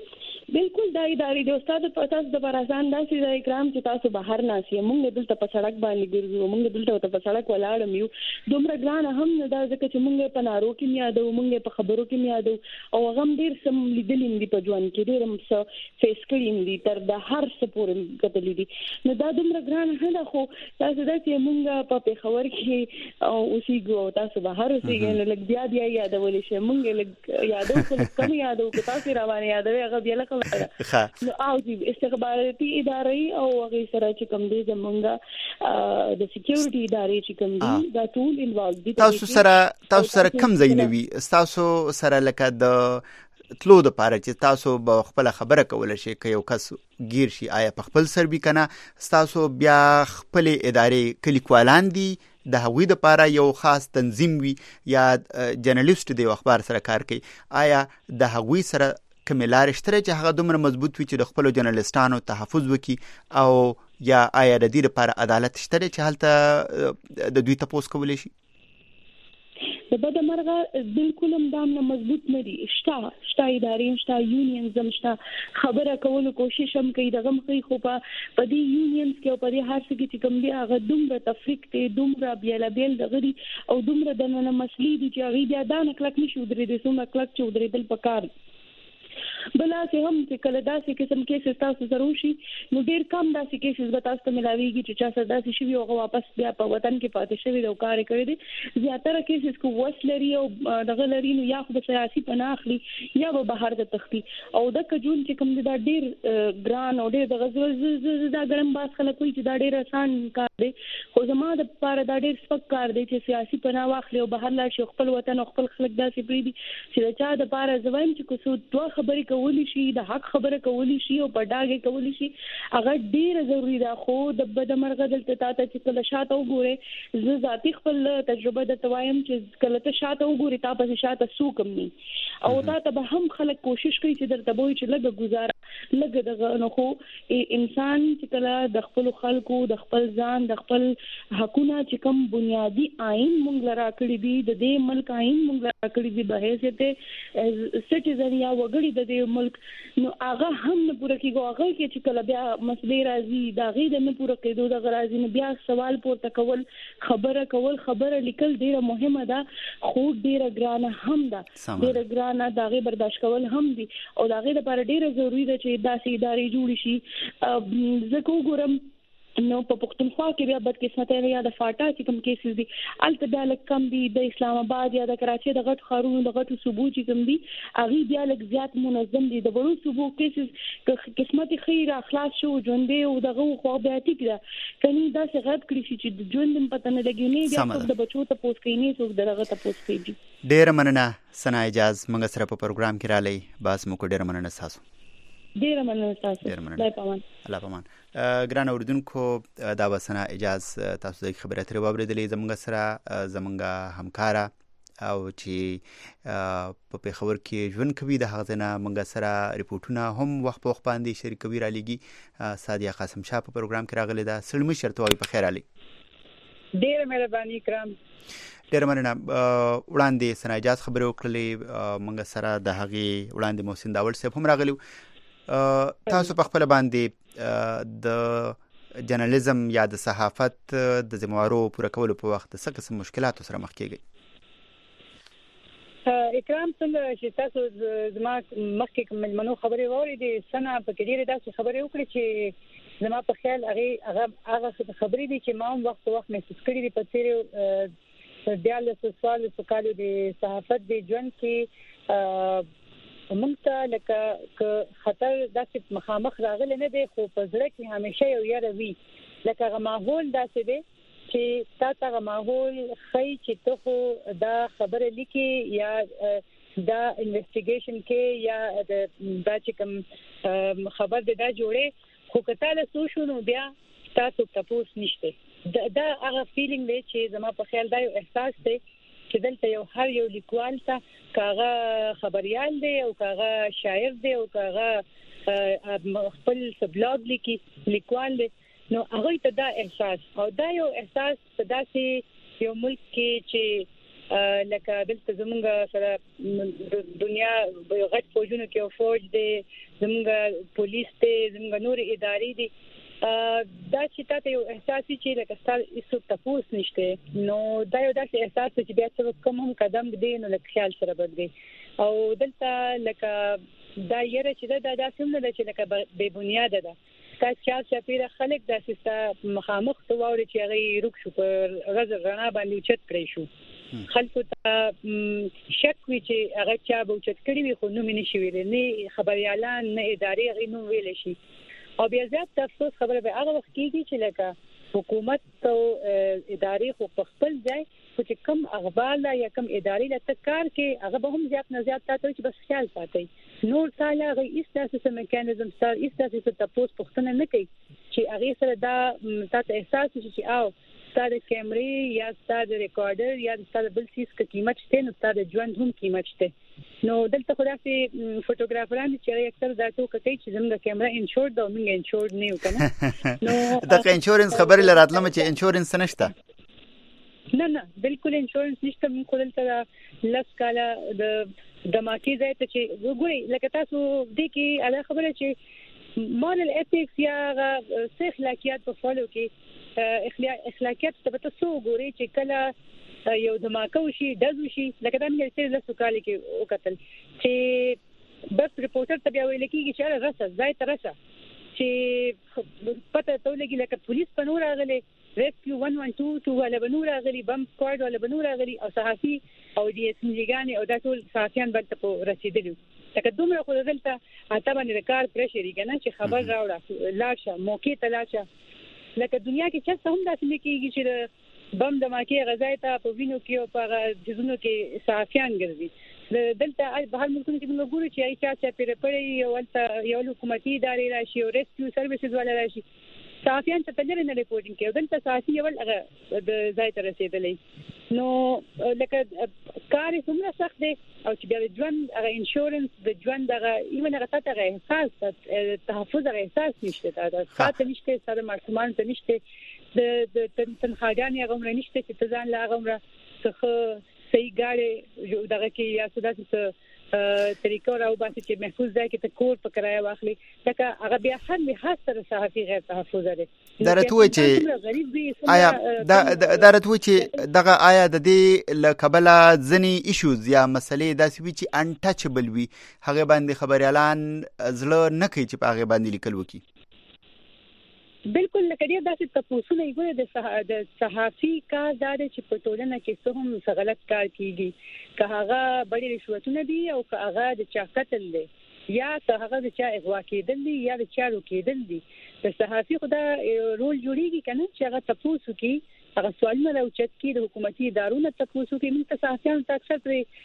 بالکل دا ادارې د استاد په تاسو د برازان داسې د اکرام چې تاسو بهر ناسي موږ دلته په سړک باندې ګرځو موږ دلته په سړک ولاړ یو دومره ګران هم نه دا ځکه چې موږ په نارو کې میادو موږ په خبرو کې میادو او هغه دیر سم لیدلین دي په ژوند کې ډیر هم څه فیس کړیم دي تر د هر څه پورې کتلې دي نو دا دومره ګران نه خو تاسو دا چې موږ په پیښور کې اوسېږو تاسو بهر اوسېږئ نو لږ بیا بیا یادول شي موږ لږ یادو خو کم یادو که تاسو روانه یادوي هغه بیا لکه نو او دې استخباراتي ادارې او هغه سره چې کوم دي زمونږ د سکیورټي ادارې چې کوم دي دا ټول انوالو دي تاسو سره تاسو سره کم زینوي تاسو سره لکه د تلو د پاره چې تاسو به خپل خبره کول شي که یو کس گیر شي آیا په خپل سر به کنه تاسو بیا خپل ادارې کلیکوالان دي د هغوی د پاره یو خاص تنظیم وي یا جرنالیست دی اخبار سره کار کوي آیا د هغوی سره کوملار شته چې هغه دومره مضبوط وي چې د خپل جرنالستانو تحفظ وکړي او یا آیا د دې لپاره عدالت شته چې هلته د دوی تپوس کولی شي د بد مرغه بالکل هم دام نه مضبوط نه دي شتا شتا ادارې شتا یونینز هم شتا خبره کولو کوشش هم کوي دغه مخې خو په دې یونینز کې او په دې هر څه کې چې کوم دی هغه دومره تفریق دی دومره بیل بیل دغه دي او دومره د نن مسلې دي چې هغه بیا دا نه کلک نشي ودرې د سومه کلک چې ودرې دل پکار بل چې هم چې کله داسې قسم کیسز تاسو ضرور شي نو ډیر کم داسې کیسز به تاسو ته ملاويږي چې چا سره داسې شي او واپس بیا په وطن کې پاتې شوی او کار کوي دي زیاتره کیسز کو وسلري او دغه لري نو یا خو د سیاسي پناه اخلي یا به بهر د تختی او د کجون چې کوم دا ډیر ګران او ډیر د غزل دا ګرم باس خلک کوي چې دا ډیر آسان کار دی خو زما د لپاره دا ډیر سپک کار دی چې سیاسي پناه واخلي او بهر لا شي خپل وطن او خپل خلک داسې پری دي چې چا د لپاره زویم چې کو څو دوه خبرې کولی شي د حق خبره کولی شي او په ډاګه کولی شي هغه ډیره ضروری ده خو د بد مرغه دلته تاسو چې کله شاته وګوره زه ذاتی خپل تجربه د توایم چې کله ته شاته وګوري تاسو شاته سوکم ني او تاسو به هم خلک کوشش کوي چې درته وایي چې لږه گزاره لږه دغه نو خو انسان چې کله د خپل خلکو د خپل ځان د خپل حقوقو چې کوم بنیادی آئین مونږ لرا کړی دی د دې ملک آئین مونږ لرا کړی دی به حیثیت سټیزن یا وګړي د دې ملک نو هغه هم نه پوره کیږي هغه کې چې کله بیا مسلې راځي دا غي د نه پوره کېدو د غراضي نه بیا سوال پورته کول خبره کول خبره لیکل ډیره مهمه ده خو ډیره ګرانه هم ده ډیره ګرانه دا غي برداشت کول هم دي او دا غي لپاره ډیره ضروری ده چې داسې ادارې جوړ شي زه کوم نو په پښتونخوا کې بیا بد قسمت یا د فاټا چې کوم کیسز دي الته د لک کم دي د اسلام آباد یا د کراچي د غټ خارونو د غټو صوبو چې کوم دي هغه بیا لک زیات منظم دي د وړو صوبو کیسز قسمت خیر اخلاص شو ژوند او دغه خو بیا ټیک ده کني دا څه غټ کړی شي چې ژوند په پته نه لګي نه بیا څوک د بچو ته پوس کوي نه څوک دغه ته پوس کوي ډیر مننه سنا اجازه موږ سره په پروګرام کې را لې باس مو کو ډیر مننه تاسو ډیر مننه تاسو الله پامان الله پامان ګران اوردونکو دا وسنه اجازه تاسو د خبرې اترې واوریدلې زموږ سره زموږ همکارا او چې په پیښور کې ژوند کوي د هغه نه موږ سره ریپورتونه هم وخت په وخت باندې شریکوي را لګي سادیا قاسم شاه په پروګرام کې راغلی دا سلمی شرط وای په خیر علي ډیر مهرباني کرام ډیر مننه وړاندې سنا اجازه خبرې وکړلې موږ سره د هغه وړاندې محسن داول صاحب هم راغلی تاسو په خپل باندې د جرنالیزم یا د صحافت د ذمہوارو پوره کولو په وخت څه قسم مشکلات سره مخ کیږي اکرام څنګه چې تاسو زما مخکې کوم منو خبرې ووري سنا په کې ډیره تاسو خبرې وکړي چې زما په خیال هغه هغه هغه خبرې دي چې ما هم وخت وخت محسوس کړې دي په تیر دیاله سوال سوالو د صحافت د ژوند کې موږ ته لکه خطر داسې مخامخ راغلی نه دی خو په زړه کې همیشه یو یاره وي لکه هغه ماحول داسې دی چې تا ته هغه ماحول ښایي چې ته خو دا خبره لیکي یا دا انویسټیګیشن کې یا دا چې کوم خبر دی دا جوړې خو که تا له څه شو نو بیا تاسو تپوس نشته دا هغه فیلینګ دی چې زما په خیال دا یو احساس دی چې دلته یو هر یو لیکوال ته کاغه خبريال دی او کاغه شاعر دی او کاغه خپل بلاګ لیکي لیکوال دی نو هغه ته دا احساس او دا یو احساس په داسې یو ملک کې چې لکه دلته زمونږ سره دنیا غټ فوجونو کې فوج دی، زمونږ پولیس دی، زمونږ نور ادارې دي. دا چې تاسو یو احساس چې لکه تاسو هیڅ تاسو نشته، نو دا یو داسې احساس چې بیا څه کوم هم قدم دی نو لکه خیال سره بدلی. او دلته لکه دا یره چې دا داسې نه ده چې لکه بے بنیاده ده. تاسو چې چاپیره خلک داسې مخامخ ته ووري چې هغه روک شو پر غزر رڼا باندې چت کړی شو. خلکو ته شک وی چې هغه چا به چت کړی وي، خو نو مې نشي ویل، نه خبريالان نه ادارې غي نو ویل شي. او بیا زیات افسوس خبره به هغه وخت کېږي چې لکه حکومت او ادارې خو په خپل ځای خو چې کم اخبار یا کم ادارې له تکار کې هغه به هم زیات نه زیات تاسو چې بس خیال ساتي. نور تعالی غي ایستاسو سم میکانیزم ستار ایستاسو ته تاسو پوښتنه نه کوي چې هغه سره دا تاسو احساس شي چې او ستاسو کیمرې یا ستاسو ریکارډر یا ستاسو بل څه کې قیمت شته، نو ستاسو ژوند هم قیمت شته. نو دلته خو داسې فوټوګرافران چې اکثر دا ټوک کوي چې زموږ کیمرا انشورډ او موږ انشورډ نه یو کنه. نو دا انشورنس خبرې لراتلم چې انشورنس نشته. نه نه بالکل انشورنس نشته. موږ خو دلته لس کاله د دماکي ځای ته چې وګورئ لکه تاسو د کې اله خبره چې مورل ایتکس یا څه اخلاقیات په فالو کې اخلاقیات ته تاسو وګورئ چې کله یو دماکو شي دزو شي لکه دا موږ چې له سوکالي کې وکتل چې بس ریپورټر ته بیا ویل کېږي چې راځه ځای ته راځه چې پته ته لګي لکه پولیس په نور راغلي، ریسکیو one one two two ولا بنور راغلي، بم سکواډ ولا بنور راغلي، او صحافي او دي اس مليګانې او دا ټول صحافيان بل ته رسیدلي. لکه دومره خو دلته اته باندې ریکارډ پرشري کنه چې خبر راوړه لاشه موقع ته لاشه. لکه دنیا کې چې څه هم داسې نه کېږي چې بم دماکي غزای ته په وینو کې او په جزونو کې صحافيان ګرځي. دلته په هر ملک کې موږ ګورو چې ای چا چې پر پړې یو ولته یو حکومتي ادارې راشي او ریسکیو سرویسز ولا راشي، صحافيان ته تلری نه ریپورټینګ کوي. دلته صحافي یو هغه د ځای ته رسیدلې. نو لکه کار څومره سخت دی او چې بیا د ژوند هغه انشورنس د ژوند هغه ایمن هغه ته احساس تحفظ هغه احساس نشته، دا ساته نشته، سره مارسمان ته نشته، د د تنخواګانې هغه عمر نشته چې تزان لا هغه عمر څخه صحیح ګاډي دغه کې یا سوداسي طریقو راو باسي چې محفوظ ځای کې ته کور په کرایه واخلي. لکه هغه بیا هر لحاظ سره صحافي غیر تحفظ لري. دا راتوي چې آیا دا دا راتوي چې دغه آیا د دې لکبله ځنی ایشوز یا مسلې داسې وي چې انټچبل وي هغه باندې خبريالان زړه نه کوي چې په هغه باندې لیکل وکړي. بالکل لکه دې داسې تاسو نه یو د صحافي کار دار چې په ټولنه کې څه هم غلط کار کیږي، که هغه بڑی رشوتونه دي او که هغه د چا قتل دي یا که هغه د چا اغوا کېدل دي یا د چا روکېدل دي، د صحافي خدا رول جوړیږي کنه چې هغه تاسو کې هغه سوالونه راوچت کی د حکومتي ادارونو تاسو کې موږ صحافیان ته اکثر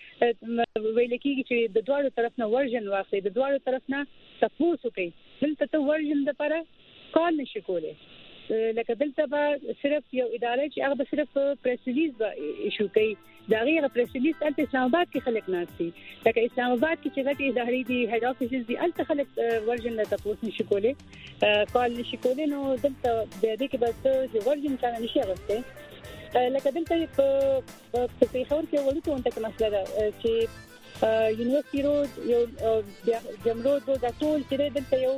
ویل کېږي چې د دوړو طرف نه ورژن واخلي، د دوړو طرف نه تاسو کوي. دلته ته ورژن د لپاره کال نشي کولای. لکه دلته به صرف یو ادارې چې هغه به صرف پریس ریلیز به ایشو کوي، دا غیر پریس ریلیز البته اسلام آباد کې خلک ناشتي، لکه اسلام آباد کې چې غټي ادارې دي هډ افیسز دي البته خلک ورژن نه تاسو نشي کولای کال نشي کولای. نو دلته د دې کې به چې ورژن څنګه نشي غوښته. لکه دلته په په پیښور کې ولته انته مسله ده چې یونیورسيټي روډ یو جمرود د ټول چې دلته یو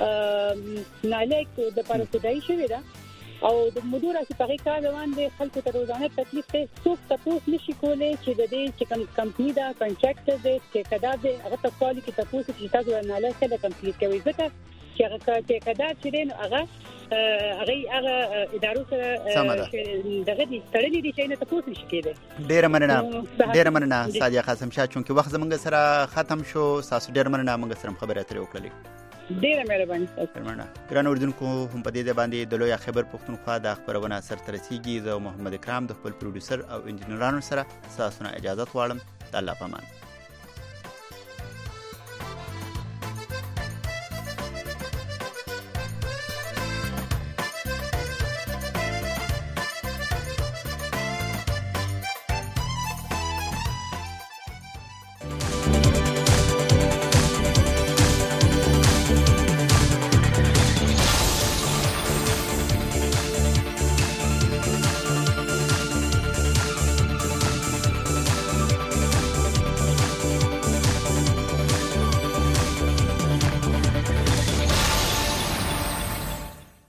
نالیک د پاره خدای شوی دا او د مدیر چې په کار روان دي خلکو ته روزانه تکلیف ته څوک تاسو نشي کولای چې د دې چې کوم کمپنی دا کنټراکټر دی چې کدا دی هغه تاسو کې تاسو چې تاسو نه لکه د کمپلیټ کوي ځکه چې هغه چې کدا چې دی هغه هغه هغه ادارو سره دغه دي تړلې دي چې نه تاسو نشي کېده. ډیر مننه ډیر مننه سادیا قاسم شاه چونکه وخت زمونږ سره ختم شو، تاسو ډیر مننه موږ سره خبرې اترې وکړلې. ډیره مهرباني تاسو. ګران اوریدونکو هم په دې باندې د لوی خبر پښتونخوا د خبرونه سر ترسيږي. زه محمد اکرام د خپل پروډوسر او انجنیرانو سره تاسو نه اجازه غواړم. الله پامان.